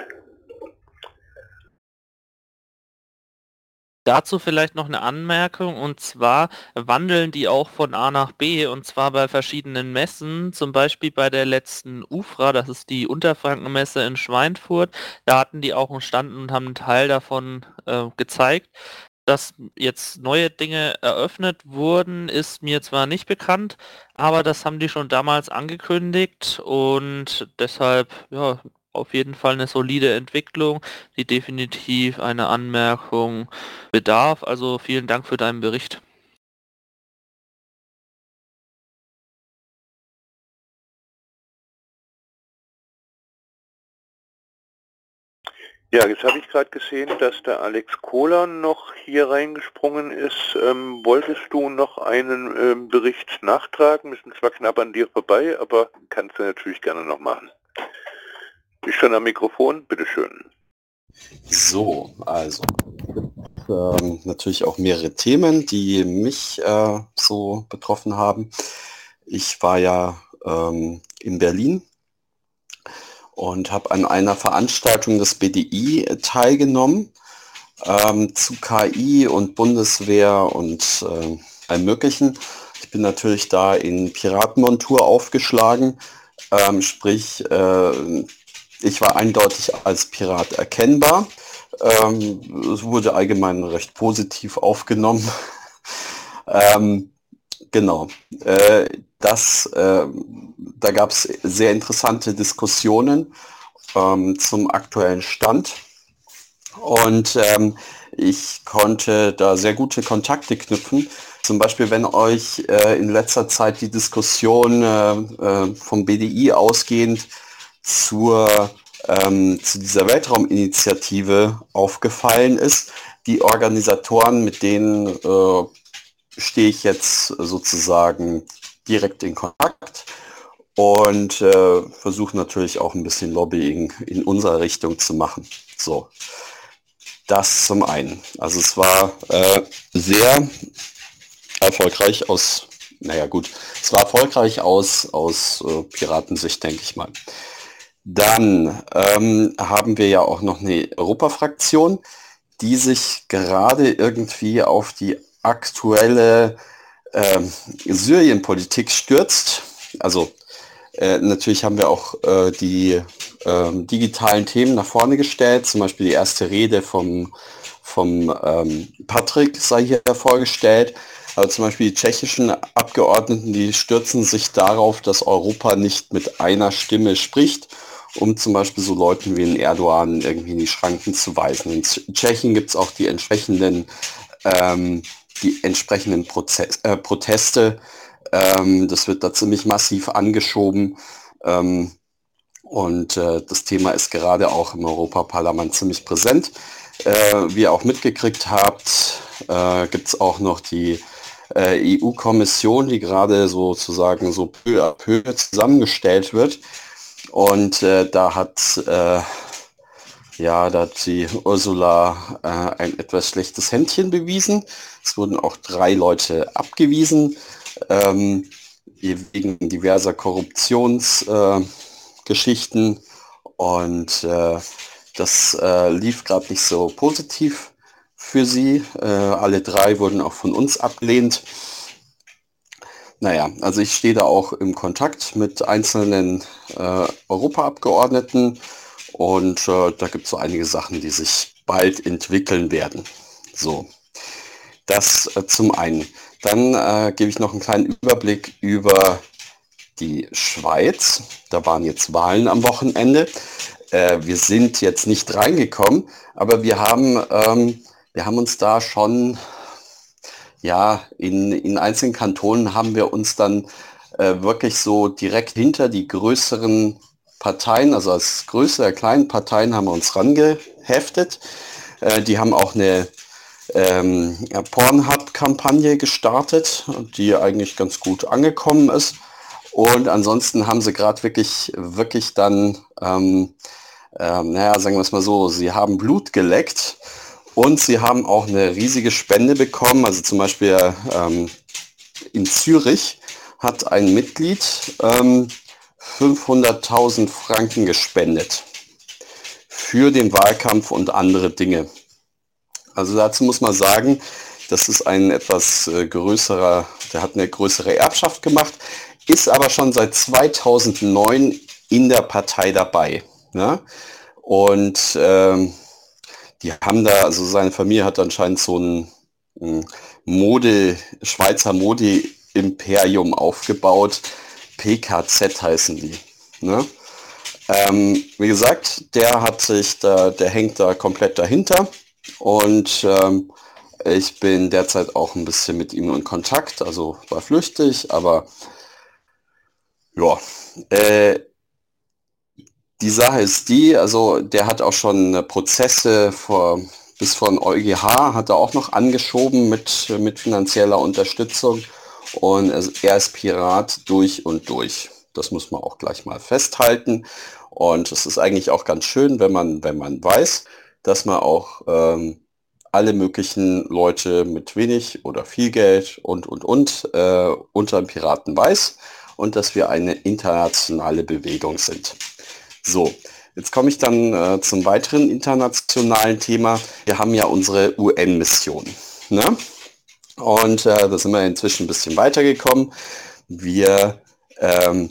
Dazu vielleicht noch eine Anmerkung, und zwar wandeln die auch von A nach B, und zwar bei verschiedenen Messen, zum Beispiel bei der letzten U F R A, das ist die Unterfrankenmesse in Schweinfurt. Da hatten die auch einen Stand und haben einen Teil davon äh, gezeigt. Dass jetzt neue Dinge eröffnet wurden, ist mir zwar nicht bekannt, aber das haben die schon damals angekündigt, und deshalb, ja, auf jeden Fall eine solide Entwicklung, die definitiv eine Anmerkung bedarf. Also vielen Dank für deinen Bericht. Ja, jetzt habe ich gerade gesehen, dass der Alex Kohler noch hier reingesprungen ist. Ähm, wolltest du noch einen ähm, Bericht nachtragen? Wir sind zwar knapp an dir vorbei, aber kannst du natürlich gerne noch machen. Bist schon am Mikrofon? Bitteschön. So, also ähm, natürlich auch mehrere Themen, die mich äh, so betroffen haben. Ich war ja ähm, in Berlin und habe an einer Veranstaltung des B D I teilgenommen ähm, zu K I und Bundeswehr und äh, allem Möglichen. Ich bin natürlich da in Piratenmontur aufgeschlagen, ähm, sprich, äh, ich war eindeutig als Pirat erkennbar. Ähm, es wurde allgemein recht positiv aufgenommen. ähm, genau. Äh, das, äh, da gab es sehr interessante Diskussionen ähm, zum aktuellen Stand. Und ähm, ich konnte da sehr gute Kontakte knüpfen. Zum Beispiel, wenn euch äh, in letzter Zeit die Diskussion äh, äh, vom B D I ausgehend zur, ähm, zu dieser Weltrauminitiative aufgefallen ist. Die Organisatoren, mit denen äh, stehe ich jetzt sozusagen direkt in Kontakt und äh, versuche natürlich auch ein bisschen Lobbying in unserer Richtung zu machen. So, das zum einen. Also es war äh, sehr erfolgreich aus, naja gut, es war erfolgreich aus, aus äh, Piratensicht, denke ich mal. Dann ähm, haben wir ja auch noch eine Europafraktion, die sich gerade irgendwie auf die aktuelle ähm, Syrien-Politik stürzt. Also äh, natürlich haben wir auch äh, die ähm, digitalen Themen nach vorne gestellt. Zum Beispiel die erste Rede vom, vom ähm, Patrick sei hier vorgestellt. Aber zum Beispiel die tschechischen Abgeordneten, die stürzen sich darauf, dass Europa nicht mit einer Stimme spricht, um zum Beispiel so Leuten wie den Erdogan irgendwie in die Schranken zu weisen. In Tschechien gibt es auch die entsprechenden, ähm, die entsprechenden Prozess, äh, Proteste. Ähm, das wird da ziemlich massiv angeschoben. Ähm, und äh, das Thema ist gerade auch im Europaparlament ziemlich präsent. äh, wie ihr auch mitgekriegt habt, äh, gibt es auch noch die äh, E U-Kommission, die gerade sozusagen so peu à peu zusammengestellt wird. Und äh, da hat äh, ja, da hat die Ursula äh, ein etwas schlechtes Händchen bewiesen. Es wurden auch drei Leute abgewiesen ähm, wegen diverser Korruptionsgeschichten. Äh, und äh, das äh, lief gerade nicht so positiv für sie. Äh, alle drei wurden auch von uns abgelehnt. Naja, also ich stehe da auch im Kontakt mit einzelnen äh, Europaabgeordneten und äh, da gibt es so einige Sachen, die sich bald entwickeln werden. So, das äh, zum einen. Dann äh, gebe ich noch einen kleinen Überblick über die Schweiz. Da waren jetzt Wahlen am Wochenende. Äh, wir sind jetzt nicht reingekommen, aber wir haben, ähm, wir haben uns da schon... Ja, in, in einzelnen Kantonen haben wir uns dann äh, wirklich so direkt hinter die größeren Parteien, also als Größe der kleinen Parteien haben wir uns rangeheftet. Äh, die haben auch eine ähm, Pornhub-Kampagne gestartet, die eigentlich ganz gut angekommen ist. Und ansonsten haben sie gerade wirklich, wirklich dann, ähm, ähm, naja, sagen wir es mal so, sie haben Blut geleckt. Und sie haben auch eine riesige Spende bekommen. Also zum Beispiel ähm, in Zürich hat ein Mitglied ähm, fünfhunderttausend Franken gespendet für den Wahlkampf und andere Dinge. Also dazu muss man sagen, das ist ein etwas äh, größerer, der hat eine größere Erbschaft gemacht, ist aber schon seit zweitausendneun in der Partei dabei. Ne? Und ähm, die haben da, also seine Familie hat anscheinend so ein, ein Mode, Schweizer Mode-Imperium aufgebaut. P K Z heißen die. Ne? Ähm, wie gesagt, der hat sich da, der hängt da komplett dahinter. Und ähm, ich bin derzeit auch ein bisschen mit ihm in Kontakt, also war flüchtig, aber ja, äh, die Sache ist die, also der hat auch schon Prozesse vor, bis vor den EuGH hat er auch noch angeschoben mit, mit finanzieller Unterstützung und er ist Pirat durch und durch. Das muss man auch gleich mal festhalten und es ist eigentlich auch ganz schön, wenn man, wenn man weiß, dass man auch ähm, alle möglichen Leute mit wenig oder viel Geld und, und, und äh, unter den Piraten weiß und dass wir eine internationale Bewegung sind. So, jetzt komme ich dann äh, zum weiteren internationalen Thema. Wir haben ja unsere U N-Mission. Ne? Und äh, da sind wir inzwischen ein bisschen weitergekommen. Wir, ähm,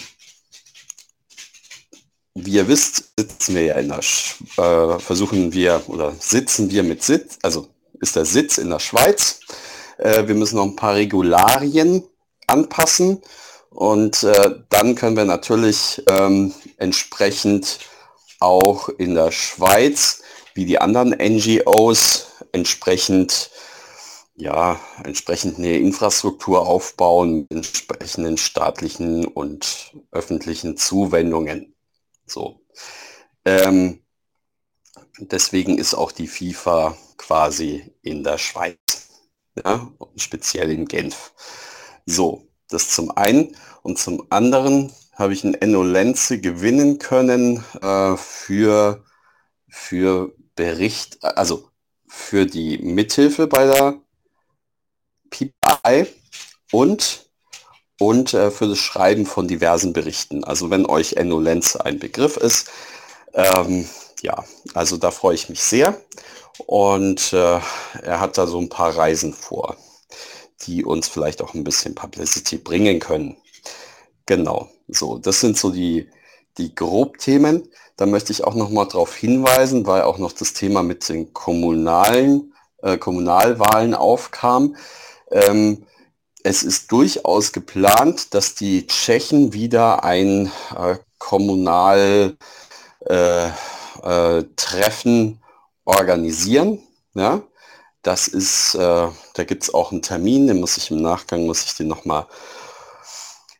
wie ihr wisst, sitzen wir ja in der, Sch äh, versuchen wir oder sitzen wir mit Sitz, also ist der Sitz in der Schweiz. Äh, wir müssen noch ein paar Regularien anpassen. Und äh, dann können wir natürlich ähm, entsprechend auch in der Schweiz, wie die anderen N G Os, entsprechend, ja, entsprechend eine Infrastruktur aufbauen mit entsprechenden staatlichen und öffentlichen Zuwendungen. So. Ähm, deswegen ist auch die FIFA quasi in der Schweiz, ja, und speziell in Genf. So. Das zum einen und zum anderen habe ich ein Enno Lenze gewinnen können äh, für, für Bericht, also für die Mithilfe bei der P I und, und äh, für das Schreiben von diversen Berichten. Also wenn euch Enno Lenze ein Begriff ist, ähm, ja, also da freue ich mich sehr und äh, er hat da so ein paar Reisen vor, die uns vielleicht auch ein bisschen Publicity bringen können. Genau, so, das sind so die, die Grobthemen. Da möchte ich auch noch mal darauf hinweisen, weil auch noch das Thema mit den kommunalen äh, Kommunalwahlen aufkam. Ähm, es ist durchaus geplant, dass die Tschechen wieder ein äh, Kommunaltreffen äh, äh, organisieren. Ja? Das ist, äh, da gibt es auch einen Termin, den muss ich im Nachgang, muss ich den nochmal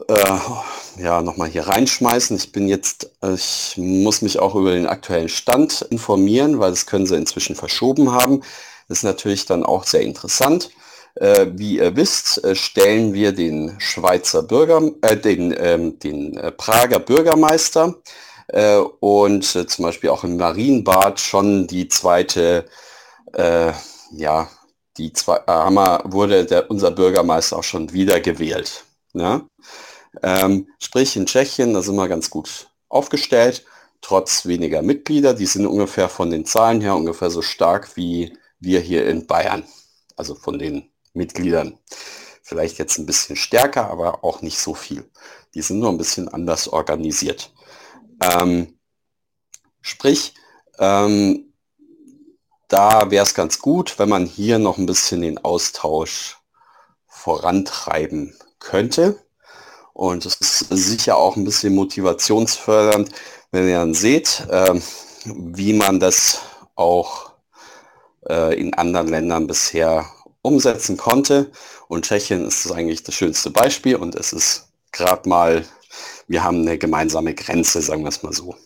äh, ja, nochmal hier reinschmeißen. Ich bin jetzt, äh, ich muss mich auch über den aktuellen Stand informieren, weil das können sie inzwischen verschoben haben. Das ist natürlich dann auch sehr interessant. Äh, wie ihr wisst, äh, stellen wir den Schweizer Bürger, äh, den, ähm, den äh, Prager Bürgermeister äh, und äh, zum Beispiel auch im Marienbad schon die zweite, äh, ja, die zwei, äh, Hammer wurde der, unser Bürgermeister auch schon wieder gewählt. Ne? Ähm, sprich in Tschechien, da sind wir ganz gut aufgestellt, trotz weniger Mitglieder. Die sind ungefähr von den Zahlen her ungefähr so stark wie wir hier in Bayern, also von den Mitgliedern. Vielleicht jetzt ein bisschen stärker, aber auch nicht so viel. Die sind nur ein bisschen anders organisiert. Ähm, sprich, ähm, da wäre es ganz gut, wenn man hier noch ein bisschen den Austausch vorantreiben könnte. Und es ist sicher auch ein bisschen motivationsfördernd, wenn ihr dann seht, äh, wie man das auch äh, in anderen Ländern bisher umsetzen konnte. Und Tschechien ist das eigentlich das schönste Beispiel und es ist gerade mal, wir haben eine gemeinsame Grenze, sagen wir es mal so.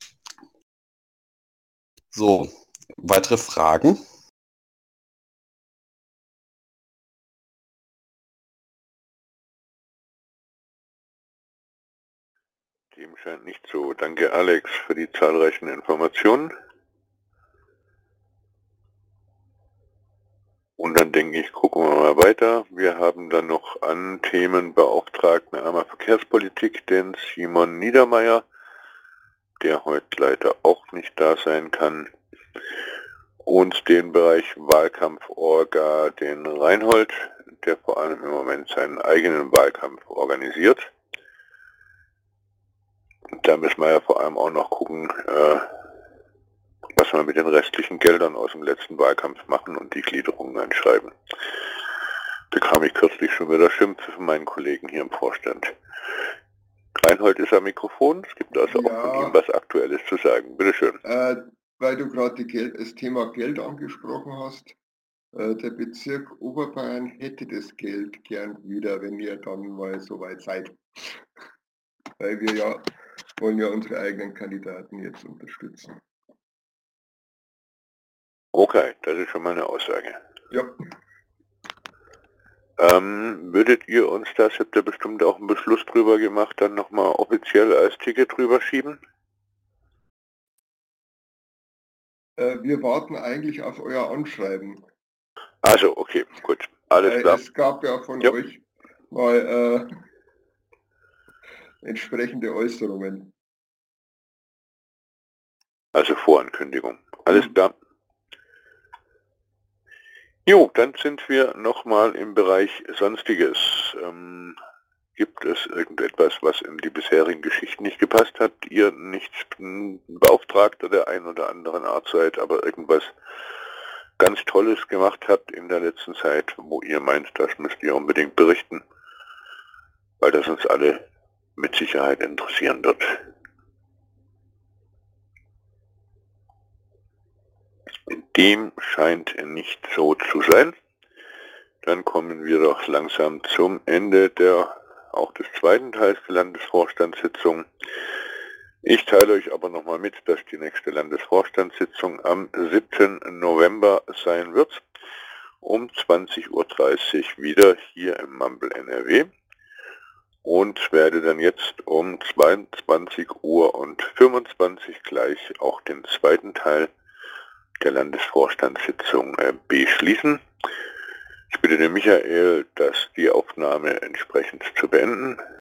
So, weitere Fragen? Dem scheint nicht so. Danke Alex für die zahlreichen Informationen. Und dann denke ich, gucken wir mal weiter. Wir haben dann noch an Themenbeauftragten einmal Verkehrspolitik, den Simon Niedermeyer, der heute leider auch nicht da sein kann. Und den Bereich Wahlkampforga, den Reinhold, der vor allem im Moment seinen eigenen Wahlkampf organisiert. Und da müssen wir ja vor allem auch noch gucken, äh, was wir mit den restlichen Geldern aus dem letzten Wahlkampf machen und die Gliederungen einschreiben. Bekam ich kürzlich schon wieder Schimpfe von meinen Kollegen hier im Vorstand. Reinhold ist am Mikrofon, es gibt also Ja. auch von ihm was Aktuelles zu sagen. Bitte schön. Äh, weil du gerade das Thema Geld angesprochen hast, äh, der Bezirk Oberbayern hätte das Geld gern wieder, wenn ihr dann mal soweit seid. Weil wir ja wollen ja unsere eigenen Kandidaten jetzt unterstützen. Okay, das ist schon mal eine Aussage. Ja. Ähm, würdet ihr uns das, habt ihr bestimmt auch einen Beschluss drüber gemacht, dann nochmal offiziell als Ticket drüber schieben? Äh, wir warten eigentlich auf euer Anschreiben. Also, okay, gut, alles Weil klar. Es gab ja von Ja. euch mal äh, entsprechende Äußerungen. Also Vorankündigung. Alles klar. Jo, dann sind wir nochmal im Bereich Sonstiges. Ähm, gibt es irgendetwas, was in die bisherigen Geschichten nicht gepasst hat? Ihr nicht ein Beauftragter der einen oder anderen Art seid, aber irgendwas ganz Tolles gemacht habt in der letzten Zeit, wo ihr meint, das müsst ihr unbedingt berichten, weil das uns alle mit Sicherheit interessieren wird. Dem scheint nicht so zu sein. Dann kommen wir doch langsam zum Ende der, auch des zweiten Teils der Landesvorstandssitzung. Ich teile euch aber nochmal mit, dass die nächste Landesvorstandssitzung am siebten November sein wird, um zwanzig Uhr dreißig wieder hier im Mumble N R W. Und werde dann jetzt um zweiundzwanzig Uhr und fünfundzwanzig gleich auch den zweiten Teil der Landesvorstandssitzung äh, beschließen. Ich bitte den Michael, das die Aufnahme entsprechend zu beenden.